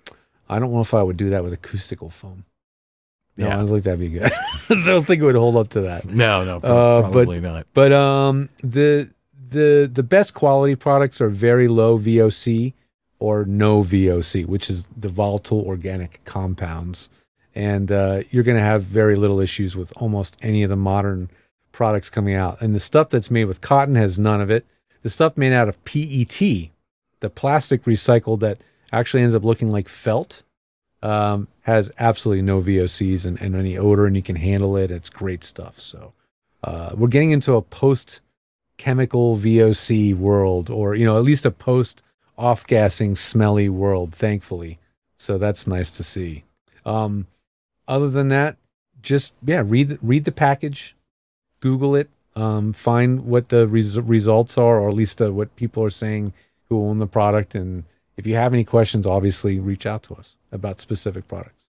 I don't know if I would do that with acoustical foam. No, Yeah. I don't think that'd be good. I don't think it would hold up to that. No, no, pro- Uh, probably but, not. But um, the the the best quality products are very low V O C or no V O C, which is the volatile organic compounds, and uh, you're going to have very little issues with almost any of the modern products coming out. And the stuff that's made with cotton has none of it. The stuff made out of P E T, the plastic recycled that actually ends up looking like felt, um, has absolutely no V O Cs and, and any odor, and you can handle it. It's great stuff. So uh, we're getting into a post-chemical V O C world, or, you know, at least a post-off-gassing, smelly world, thankfully. So that's nice to see. Um, other than that, just, yeah, read, read the package, Google it, um, find what the res- results are, or at least uh, what people are saying who own the product. And if you have any questions, obviously reach out to us about specific products.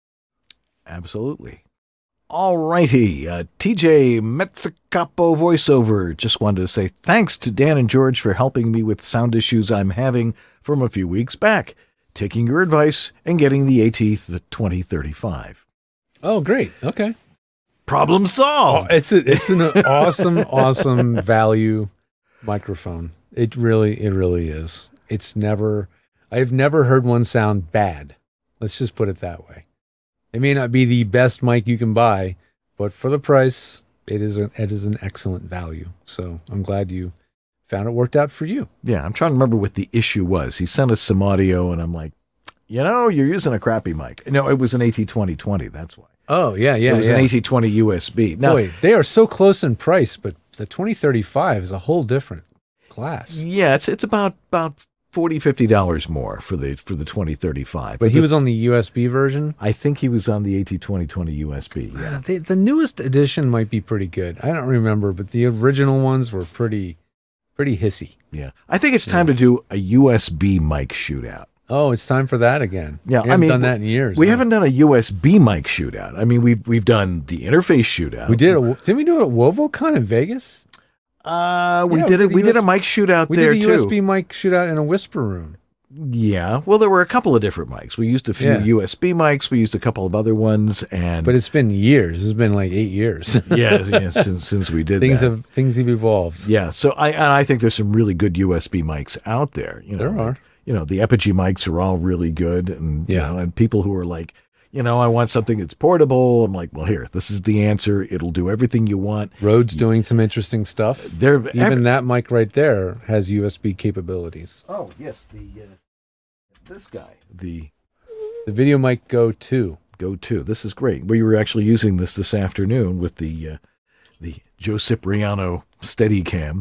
Absolutely. All righty. Uh, T J Mezzacapo voiceover. Just wanted to say thanks to Dan and George for helping me with sound issues I'm having from a few weeks back. Taking your advice and getting the AT the twenty thirty-five. Oh, great. Okay. Problem solved. Oh, it's a, it's an awesome, awesome value microphone. It really, it really is. It's never, I've never heard one sound bad. Let's just put it that way. It may not be the best mic you can buy, but for the price, it is an, it is an excellent value. So I'm glad you found it worked out for you. Yeah, I'm trying to remember what the issue was. He sent us some audio, and I'm like, you know, you're using a crappy mic. No, it was an AT twenty twenty. That's why. Oh, yeah, yeah, It was yeah. an AT twenty U S B. Now, Boy, they are so close in price, but the twenty thirty-five is a whole different class. yeah, it's it's about about forty dollars, fifty dollars more for the for the twenty thirty-five. But he the- was on the U S B version? I think he was on the AT twenty twenty U S B. Yeah. Uh, they, the newest edition might be pretty good. I don't remember, but the original ones were pretty pretty hissy. Yeah. I think it's time to do a U S B mic shootout. Oh, it's time for that again. Yeah, we I haven't mean, done that in years. We huh? haven't done a U S B mic shootout. I mean, we've we've done the interface shootout. We did. A, didn't we do it at WovoCon in Vegas? Uh, we Yeah, did it. We did a U S mic shootout we there did a too. U S B mic shootout in a whisper room. Yeah. Well, there were a couple of different mics. We used a few Yeah. U S B mics. We used a couple of other ones, and But it's been years. It's been like eight years. yeah, yeah, since since we did things that. have things have evolved. Yeah. So I and I think there's some really good U S B mics out there. You know, There like, are. You know, the Epigee mics are all really good, and Yeah. you know, and people who are like, you know, I want something that's portable. I'm like, well, here, this is the answer. It'll do everything you want. Rode's doing some interesting stuff. They're Even every- that mic right there has U S B capabilities. Oh yes, the uh, this guy, the The Video Mic Go two. Go two. This is great. We were actually using this this afternoon with the uh, the Joe Cipriano Steadicam.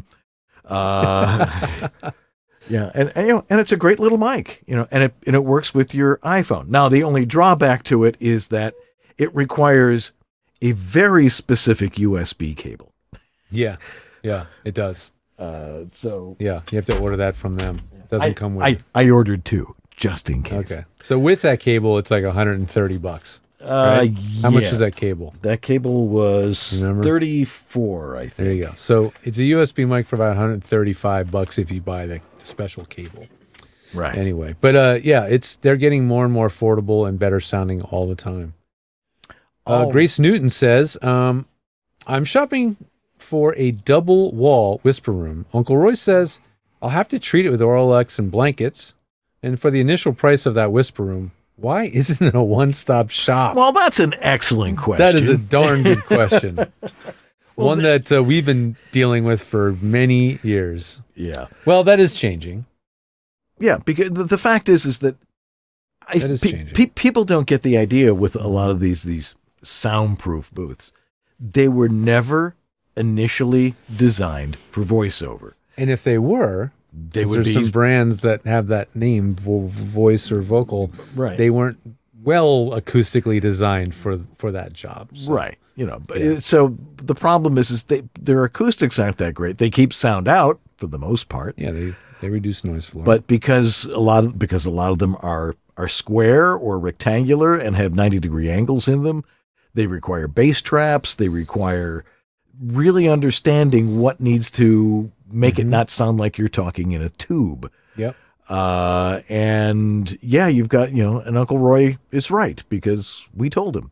Uh, yeah, and, and you know, and it's a great little mic, you know, and it and it works with your iPhone. Now, the only drawback to it is that it requires a very specific U S B cable. Yeah, yeah, it does. Uh, so yeah, you have to order that from them. It doesn't I, come with I, it. I ordered two just in case. Okay, so with that cable, it's like one hundred thirty bucks. Uh, right? How much yeah. is that cable? That cable was Remember? thirty-four, I think. There you go. So it's a U S B mic for about one hundred thirty-five bucks if you buy the special cable. Right. Anyway, but uh, yeah, it's they're getting more and more affordable and better sounding all the time. Uh, Oh. Grace Newton says, um, "I'm shopping for a double wall whisper room. Uncle Roy says I'll have to treat it with Oralex and blankets. And for the initial price of that whisper room, why isn't it a one-stop shop?" Well, that's an excellent question. That is a darn good question. Well, One that uh, we've been dealing with for many years. Yeah. Well, that is changing. Yeah, because the, the fact is, is that, I, That is pe- changing. pe- people don't get the idea with a lot of these these soundproof booths. They were never initially designed for voiceover. And if they were, They 'cause would there's be- some brands that have that name, vo- voice or vocal. Right. They weren't well acoustically designed for for that job. So, Right. You know, but Yeah. it- so the problem is, is they, their acoustics aren't that great. They keep sound out for the most part. Yeah, they, they reduce noise floor. But because a lot of because a lot of them are are square or rectangular and have ninety degree angles in them, they require bass traps. They require really understanding what needs to make Mm-hmm. it not sound like you're talking in a tube. Yep. Uh, and yeah, you've got, you know, and Uncle Roy is right because we told him.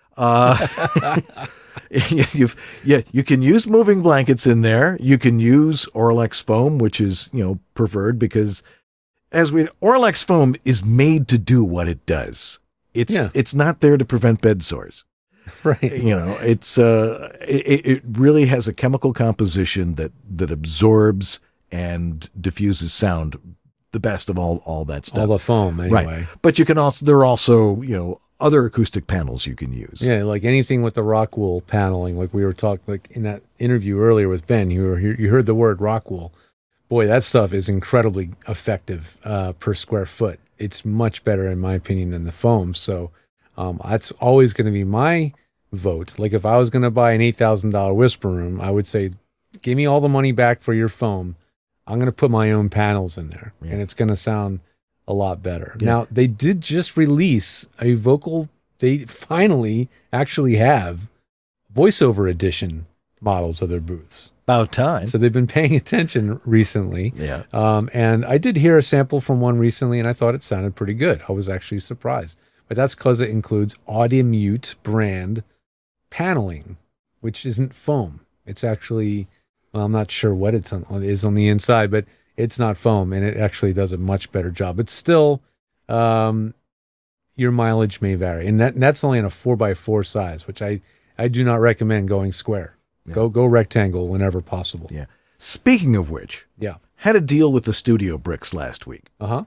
Uh, you've, yeah, you can use moving blankets in there. You can use Orlex foam, which is, you know, preferred because as we, Orlex foam is made to do what it does. It's, Yeah. it's not there to prevent bed sores. Right. You know, it's, uh, it, it really has a chemical composition that, that absorbs and diffuses sound the best of all, all that stuff. All the foam, anyway. Right. But you can also, there are also, you know, other acoustic panels you can use. Yeah, like anything with the rock wool paneling, like we were talking, like in that interview earlier with Ben, you were you heard the word rock wool. Boy, that stuff is incredibly effective uh, per square foot. It's much better, in my opinion, than the foam. So um, that's always going to be my vote. Like if I was going to buy an eight thousand dollar Whisper Room, I would say, give me all the money back for your foam. I'm going to put my own panels in there, yeah. and it's going to sound a lot better. Yeah. Now, they did just release a vocal, they finally actually have voiceover edition models of their booths. About time. So they've been paying attention recently. Yeah. Um, and I did hear a sample from one recently, and I thought it sounded pretty good. I was actually surprised. But that's because it includes Audimute brand paneling, which isn't foam. It's actually, well, I'm not sure what it's on, it is on the inside, but it's not foam, and it actually does a much better job. It's still, um, your mileage may vary, and that and that's only in a four by four size, which I, I do not recommend going square. Yeah. Go go rectangle whenever possible. Yeah. Speaking of which, yeah, had a deal with the Studio Bricks last week. Uh huh.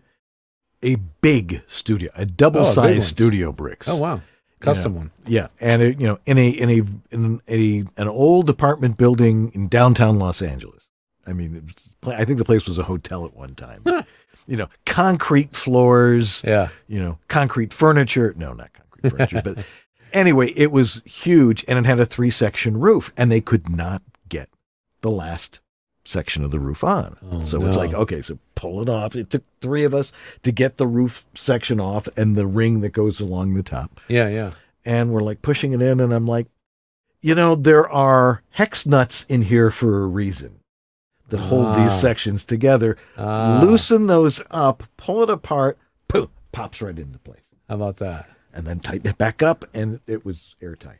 A big studio, a double size oh, Studio Bricks. Oh wow, custom you know, one. Yeah, and it, you know, in a in a in a an old apartment building in downtown Los Angeles. I mean, I think the place was a hotel at one time. You know, concrete floors. Yeah. You know, concrete furniture. No, not concrete furniture. But anyway, it was huge, and it had a three-section roof, and they could not get the last section of the roof on. Oh, so no. it's like, okay, so pull it off. It took three of us to get the roof section off and the ring that goes along the top. Yeah, yeah. And we're like pushing it in, and I'm like, you know, there are hex nuts in here for a reason that hold Ah. these sections together. Ah. Loosen those up, pull it apart, poof, pops right into place. How about that? And then tighten it back up, and it was airtight.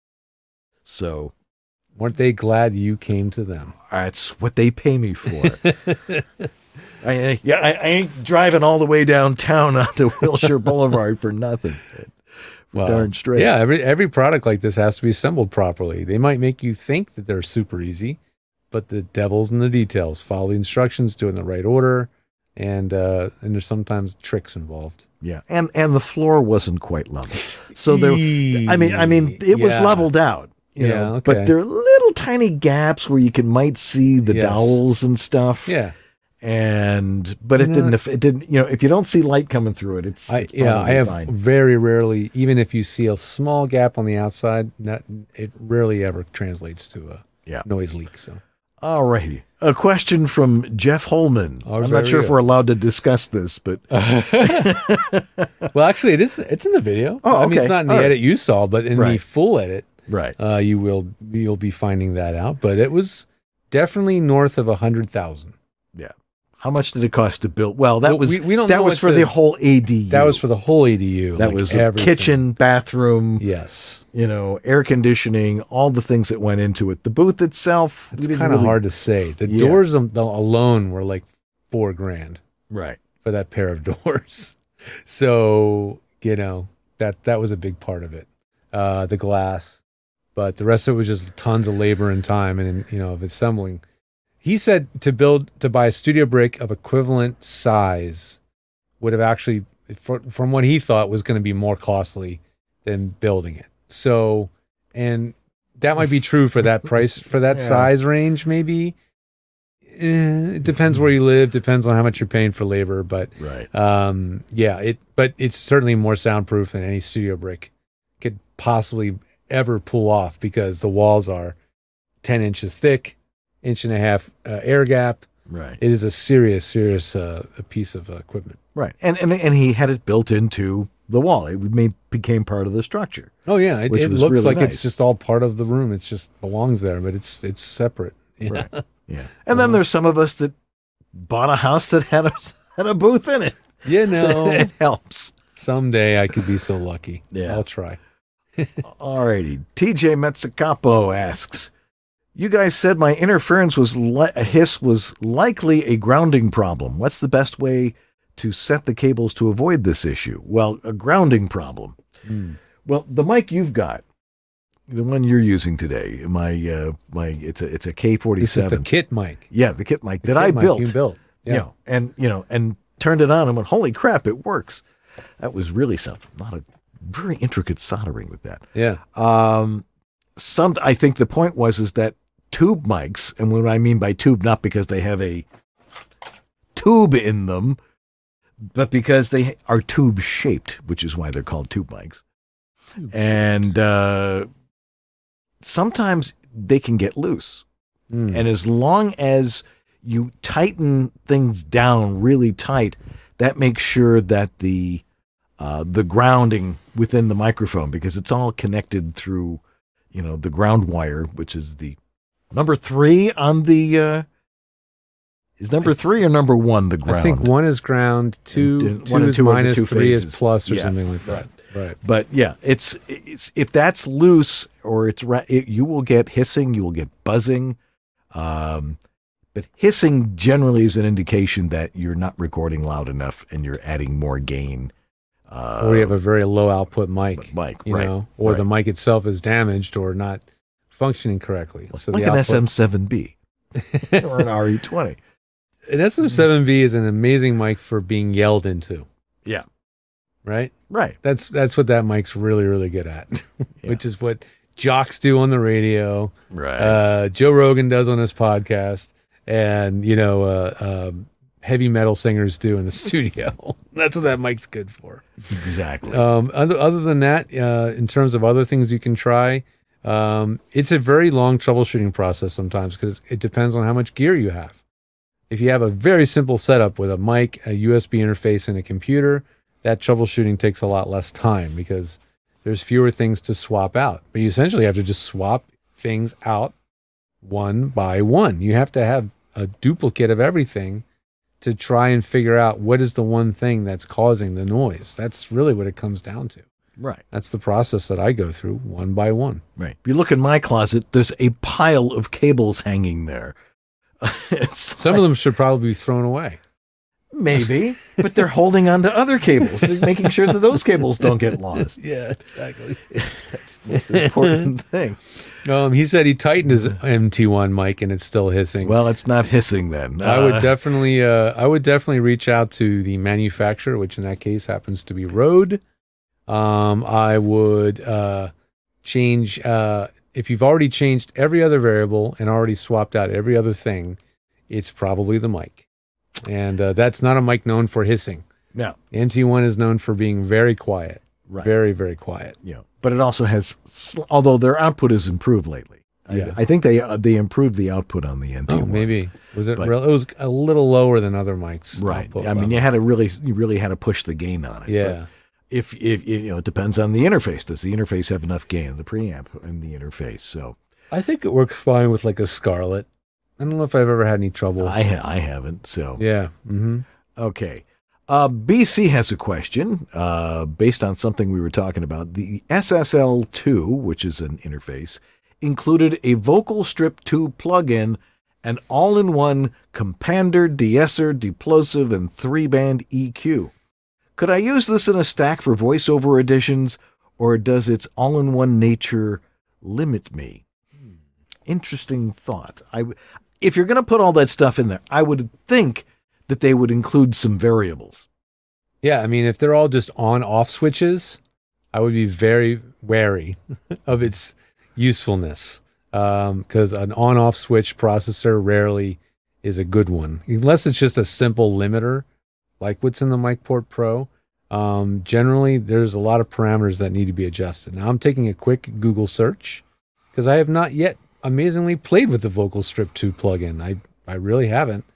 So, weren't they glad you came to them? That's what they pay me for. I, yeah, I, I ain't driving all the way downtown onto Wilshire Boulevard for nothing. For Well, darn straight. Yeah, every every product like this has to be assembled properly. They might make you think that they're super easy, but the devil's in the details. Follow the instructions, do it in the right order, and uh, and there's sometimes tricks involved. Yeah, and and the floor wasn't quite level, so there. I mean, I mean, it was Yeah. leveled out, you Yeah, know, okay. but there are little tiny gaps where you can might see the Yes. dowels and stuff. Yeah, and but it Yeah. didn't. It didn't. You know, if you don't see light coming through it, it's, I it's yeah I probably have fine. very rarely, even if you see a small gap on the outside, not it rarely ever translates to a Yeah. noise leak. So All righty. A question from Jeff Holman. Oh, I'm not very sure if good. we're allowed to discuss this, but well, actually, it is. It's in the video. Oh, I mean, okay. it's not in the All right. edit you saw, but in the Right. full edit, right, uh, you will you'll be finding that out. But it was definitely north of a hundred thousand. yeah. How much did it cost to build? Well, that Well, was we- we don't that know was what for the, the- whole A D U. That was for the whole A D U. That like was a everything. kitchen, bathroom, Yes, you know, air conditioning, all the things that went into it. The booth itself, we it's didn't kind of really- hard to say. The Yeah. doors al- alone were like four grand. Right. For that pair of doors. So, you know, that that was a big part of it. Uh, the glass. But the rest of it was just tons of labor and time and, you know, of assembling. He said to build, to buy a studio brick of equivalent size would have actually, for, from what he thought, was going to be more costly than building it. So, and that might be true for that price, for that Yeah. size range, maybe. Eh, it depends where you live, depends on how much you're paying for labor, but Right. um, yeah, it. But it's certainly more soundproof than any studio brick could possibly ever pull off because the walls are ten inches thick, inch and a half uh, air gap. Right. It is a serious, serious uh, a piece of uh, equipment. Right. And, and and he had it built into the wall. It made, became part of the structure. Oh yeah, it, which it was looks really like nice. it's just all part of the room. It just belongs there, but it's it's separate. Yeah. Right. Yeah. And then there's some of us that bought a house that had a, and a booth in it. You know, So it helps. Someday I could be so lucky. Yeah. I'll try. All righty. T J Metzicapo asks, you guys said my interference was li- a hiss was likely a grounding problem. What's the best way to set the cables to avoid this issue? Well, a grounding problem. Mm. Well, the mic you've got, the one you're using today, my uh, my it's a it's a K forty-seven. This is the kit mic. Yeah, the kit mic The that kit I mic built. you built. Yeah. You know, and you know, and turned it on and went, holy crap, it works. That was really something. A lot of very intricate soldering with that. Yeah. Um, some I think the point was is that tube mics, and what I mean by tube, not because they have a tube in them, but because they are tube shaped, which is why they're called tube mics. Tube and uh, sometimes they can get loose. Mm. And as long as you tighten things down really tight, that makes sure that the uh, the grounding within the microphone, because it's all connected through, you know, the ground wire, which is the number three on the uh, is number three or number one the ground. I think one is ground, two, And- two one and is two are the minus, two three phases. is plus, or Yeah. something like that. Right. But yeah, it's it's if that's loose or it's ra- it, you will get hissing, you will get buzzing. Um, but hissing generally is an indication that you're not recording loud enough and you're adding more gain. Uh, Or you have a very low output mic, mic, you right, know, or right. the mic itself is damaged or not functioning correctly. So like the an output, S M seven B or an R E twenty. An S M seven B is an amazing mic for being yelled into. Yeah. Right? Right. That's that's what that mic's really, really good at, which is what jocks do on the radio. Right. Uh, Joe Rogan does on his podcast, and, you know, uh, um, heavy metal singers do in the studio. That's what that mic's good for. Exactly. Um, other, other than that, uh, in terms of other things you can try, um, it's a very long troubleshooting process sometimes because it depends on how much gear you have. If you have a very simple setup with a mic, a U S B interface, and a computer, that troubleshooting takes a lot less time because there's fewer things to swap out. But you essentially have to just swap things out one by one. You have to have a duplicate of everything to try and figure out what is the one thing that's causing the noise. That's really what it comes down to. Right. That's the process that I go through one by one. Right. If you look in my closet, there's a pile of cables hanging there. It's Some of them should probably be thrown away. Maybe, but they're holding on to other cables, making sure that those cables don't get lost. Yeah, exactly. That's the important thing. Um, he said he tightened his M T one mic and it's still hissing. Well, it's not hissing then. I would Uh, definitely, uh, I would definitely reach out to the manufacturer, which in that case happens to be Rode. Um, I would uh, change uh, if you've already changed every other variable and already swapped out every other thing. It's probably the mic. And uh, that's not a mic known for hissing. No. M T one is known for being very quiet. Right. Very, very quiet. Yeah. But it also has, sl- although their output has improved lately. I- Yeah. I, think they uh, they improved the output on the N T one. Oh, maybe. Was it But- real? It was a little lower than other mics. Right. output I mean, level. you had to really, you really had to push the gain on it. Yeah. But if, if, you know, it depends on the interface. Does the interface have enough gain, the preamp and the interface? So I think it works fine with like a Scarlett. I don't know if I've ever had any trouble. I, ha- I haven't. So yeah. Mm-hmm. Okay. Uh, B C has a question uh, based on something we were talking about. The S S L two, which is an interface, included a vocal strip two plugin, an all-in-one compander, de-esser, deplosive, and three-band E Q. Could I use this in a stack for voiceover editions, or does its all-in-one nature limit me? Interesting thought. I, w- if you're going to put all that stuff in there, I would think that they would include some variables. Yeah, I mean, if they're all just on-off switches, I would be very wary of its usefulness because an on-off switch processor rarely is a good one, unless it's just a simple limiter like what's in the MicPort Pro. Um, generally, there's a lot of parameters that need to be adjusted. Now, I'm taking a quick Google search because I have not yet amazingly played with the Vocal Strip two plugin. I, I really haven't.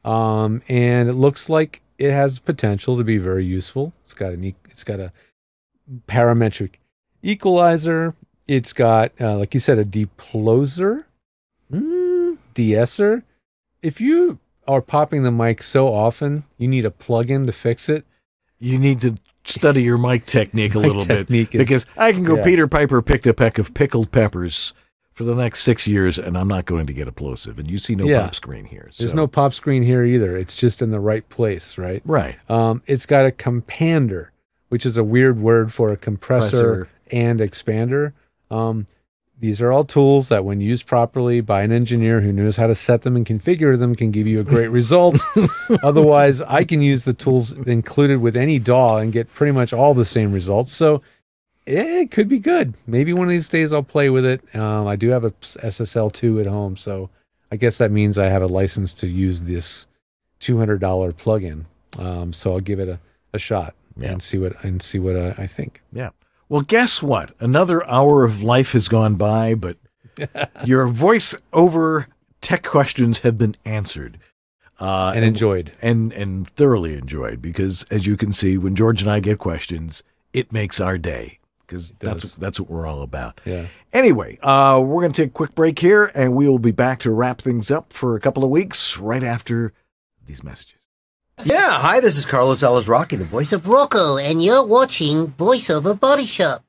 Um, and it looks like it has potential to be very useful. It's got an, e- it's got a parametric equalizer. It's got, uh, like you said, a deploser, mm, de-esser. If you are popping the mic so often, you need a plug-in to fix it. You need to study your mic technique a Mic little bit. technique is- because I can go yeah. Peter Piper picked a peck of pickled peppers for the next six years, and I'm not going to get a plosive. And you see no Yeah. pop screen here. There's so- no pop screen here either. It's just in the right place, right? Right. Um, it's got a compander, which is a weird word for a compressor Compressor. and expander. Um, these are all tools that, when used properly by an engineer who knows how to set them and configure them, can give you a great result. Otherwise, I can use the tools included with any D A W and get pretty much all the same results. So eh, it could be good. Maybe one of these days I'll play with it. Um, I do have a S S L two at home, so I guess that means I have a license to use this two hundred dollars plugin. Um, so I'll give it a, a shot Yeah. and see what and see what uh, I think. Yeah. Well, guess what? Another hour of life has gone by, but your voice over tech questions have been answered. Uh, And enjoyed. And, and thoroughly enjoyed, because as you can see, when George and I get questions, it makes our day, because that's, does. that's what we're all about. Yeah. Anyway, uh, we're going to take a quick break here, and we will be back to wrap things up for a couple of weeks right after these messages. Yeah, hi, this is Carlos Alazraqui, the voice of Rocco, and you're watching VoiceOver Body Shop.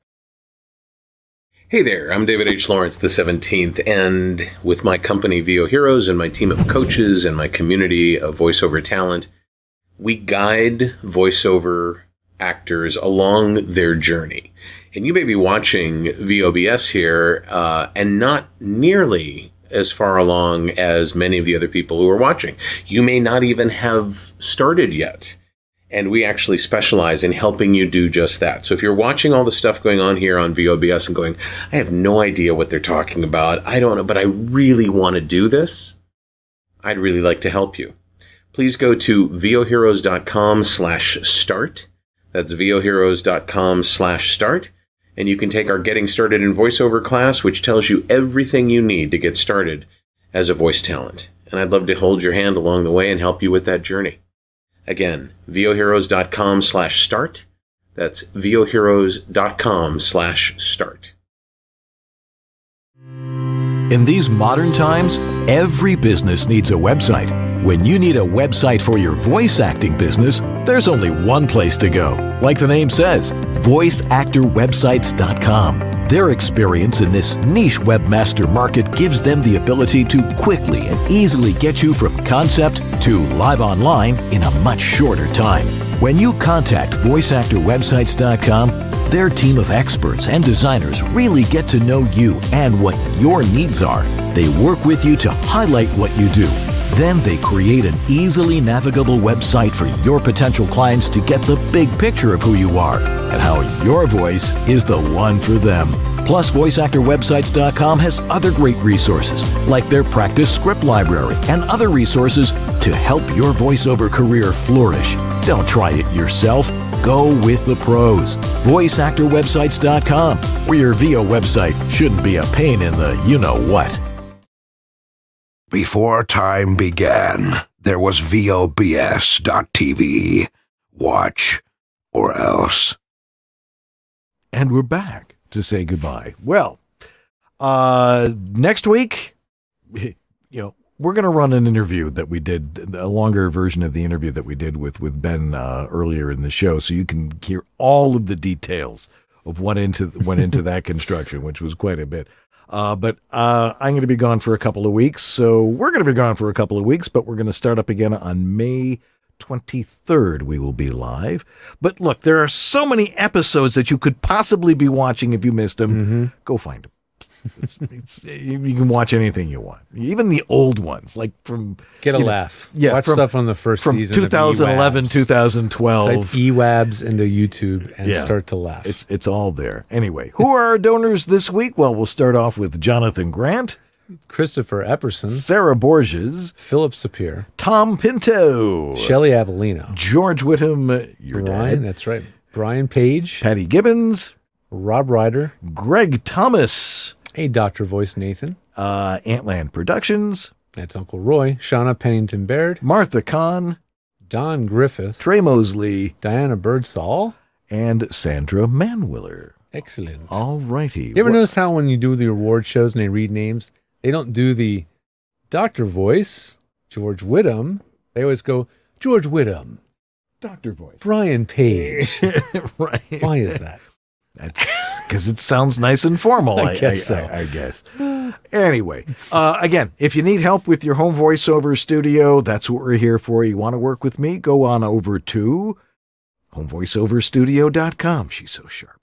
Hey there, I'm David H. Lawrence the seventeenth, and with my company V O Heroes and my team of coaches and my community of voiceover talent, we guide voiceover actors along their journey. And you may be watching V O B S here uh, and not nearly as far along as many of the other people who are watching. You may not even have started yet. And we actually specialize in helping you do just that. So if you're watching all the stuff going on here on V O B S and going, I have no idea what they're talking about, I don't know, but I really want to do this, I'd really like to help you. Please go to voheroes.com slash start. That's voheroes.com slash start. And you can take our Getting Started in Voiceover class, which tells you everything you need to get started as a voice talent. And I'd love to hold your hand along the way and help you with that journey. Again, voheroes.com slash start. That's voheroes.com slash start. In these modern times, every business needs a website. When you need a website for your voice acting business, there's only one place to go. Like the name says, voice actor websites dot com. Their experience in this niche webmaster market gives them the ability to quickly and easily get you from concept to live online in a much shorter time. When you contact voice actor websites dot com, their team of experts and designers really get to know you and what your needs are. They work with you to highlight what you do. Then they create an easily navigable website for your potential clients to get the big picture of who you are and how your voice is the one for them. Plus, voice actor websites dot com has other great resources, like their practice script library and other resources to help your voiceover career flourish. Don't try it yourself. Go with the pros. voice actor websites dot com, where your V O website shouldn't be a pain in the you-know-what. Before time began, there was V O B S dot T V. Watch or else. And we're back to say goodbye. Well, uh, next week, you know, we're going to run an interview that we did, a longer version of the interview that we did with, with Ben uh, earlier in the show, so you can hear all of the details of what into went into that construction, which was quite a bit. Uh, but uh, I'm going to be gone for a couple of weeks, so we're going to be gone for a couple of weeks, but we're going to start up again on May twenty-third. We will be live. But look, there are so many episodes that you could possibly be watching if you missed them. Mm-hmm. Go find them. It's, it's, you can watch anything you want, even the old ones, like from Get a you know, laugh. Yeah, Watch from, stuff from the first from season. twenty eleven, of E WABs. twenty twelve. Type E WABs into YouTube and Yeah. start to laugh. It's it's all there. Anyway, who are our donors this week? Well, we'll start off with Jonathan Grant, Christopher Epperson, Sarah Borges, Philip Sapir, Tom Pinto, Shelley Avellino, George Whittam, your Brian, dad, that's right, Brian Page, Patty Gibbons, Rob Ryder, Greg Thomas, hey, Doctor Voice Nathan, uh, Antland Productions, that's Uncle Roy, Shauna Pennington Baird, Martha Kahn, Don Griffith, Trey Mosley, Diana Birdsall, and Sandra Manwiller. Excellent. All righty. You ever What- notice how when you do the award shows and they read names, they don't do the Doctor Voice, George Whittam. They always go, George Whittam. Doctor voice. Brian Page. Right. Why is that? That's because it sounds nice and formal, I, I guess I, so. I, I guess. Anyway, uh, again, if you need help with your home voiceover studio, that's what we're here for. You want to work with me? Go on over to home voiceover studio dot com. She's so sharp.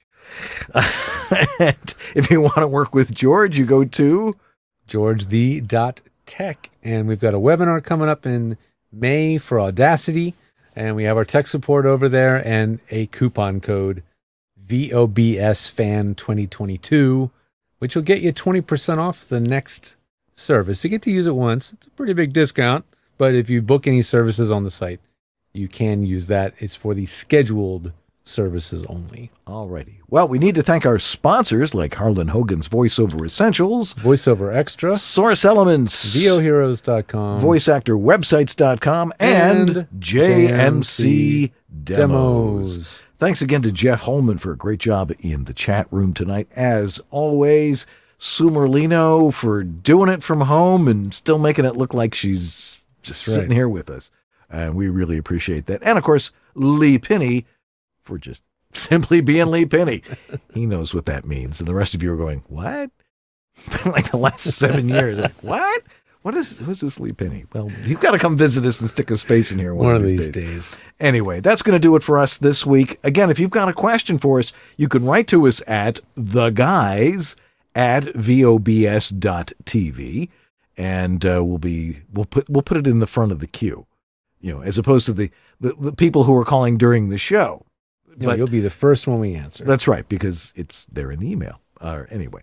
And if you want to work with George, you go to George the dot tech. And we've got a webinar coming up in May for Audacity. And we have our tech support over there and a coupon code V O B S Fan twenty twenty-two, which will get you twenty percent off the next service. You get to use it once. It's a pretty big discount. But if you book any services on the site, you can use that. It's for the scheduled services only. Alrighty. Well, we need to thank our sponsors like Harlan Hogan's VoiceOver Essentials, VoiceOver Extra, Source Elements, V O Heroes dot com, voice actor websites dot com, and, and J M C Demos. Demos. Thanks again to Jeff Holman for a great job in the chat room tonight. As always, Sue Merlino for doing it from home and still making it look like she's just That's sitting right. here with us. And we really appreciate that. And of course, Lee Pinney for just simply being Lee Pinney. He knows what that means. And the rest of you are going, what? Like the last seven years. Like, what? What is, who's this Lee Pinney? Well, he's got to come visit us and stick his face in here one, One of of these these days. days. Anyway, that's going to do it for us this week. Again, if you've got a question for us, you can write to us at the guys at V O B S dot T V, and uh, we'll be we'll put we'll put it in the front of the queue, you know, as opposed to the the, the people who are calling during the show. No, but you'll be the first one we answer. That's right, because it's there in the email. Uh, anyway,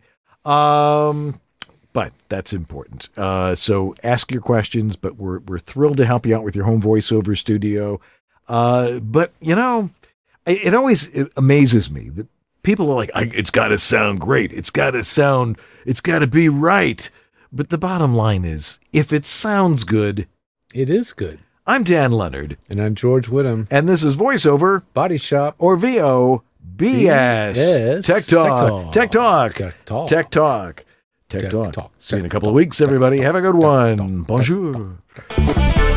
um, but that's important. Uh, so ask your questions. But we're we're thrilled to help you out with your home voiceover studio. Uh, but you know, it, it always it amazes me that people are like, I, "It's got to sound great. It's got to sound. It's got to be right." But the bottom line is, if it sounds good, it is good. I'm Dan Leonard. And I'm George Whittam. And this is VoiceOver Body Shop, or V O B S. Tech Talk. Tech Talk. Tech Talk. Tech Talk. Tech Talk. See you in a couple of weeks, everybody. Have a good one. Bonjour.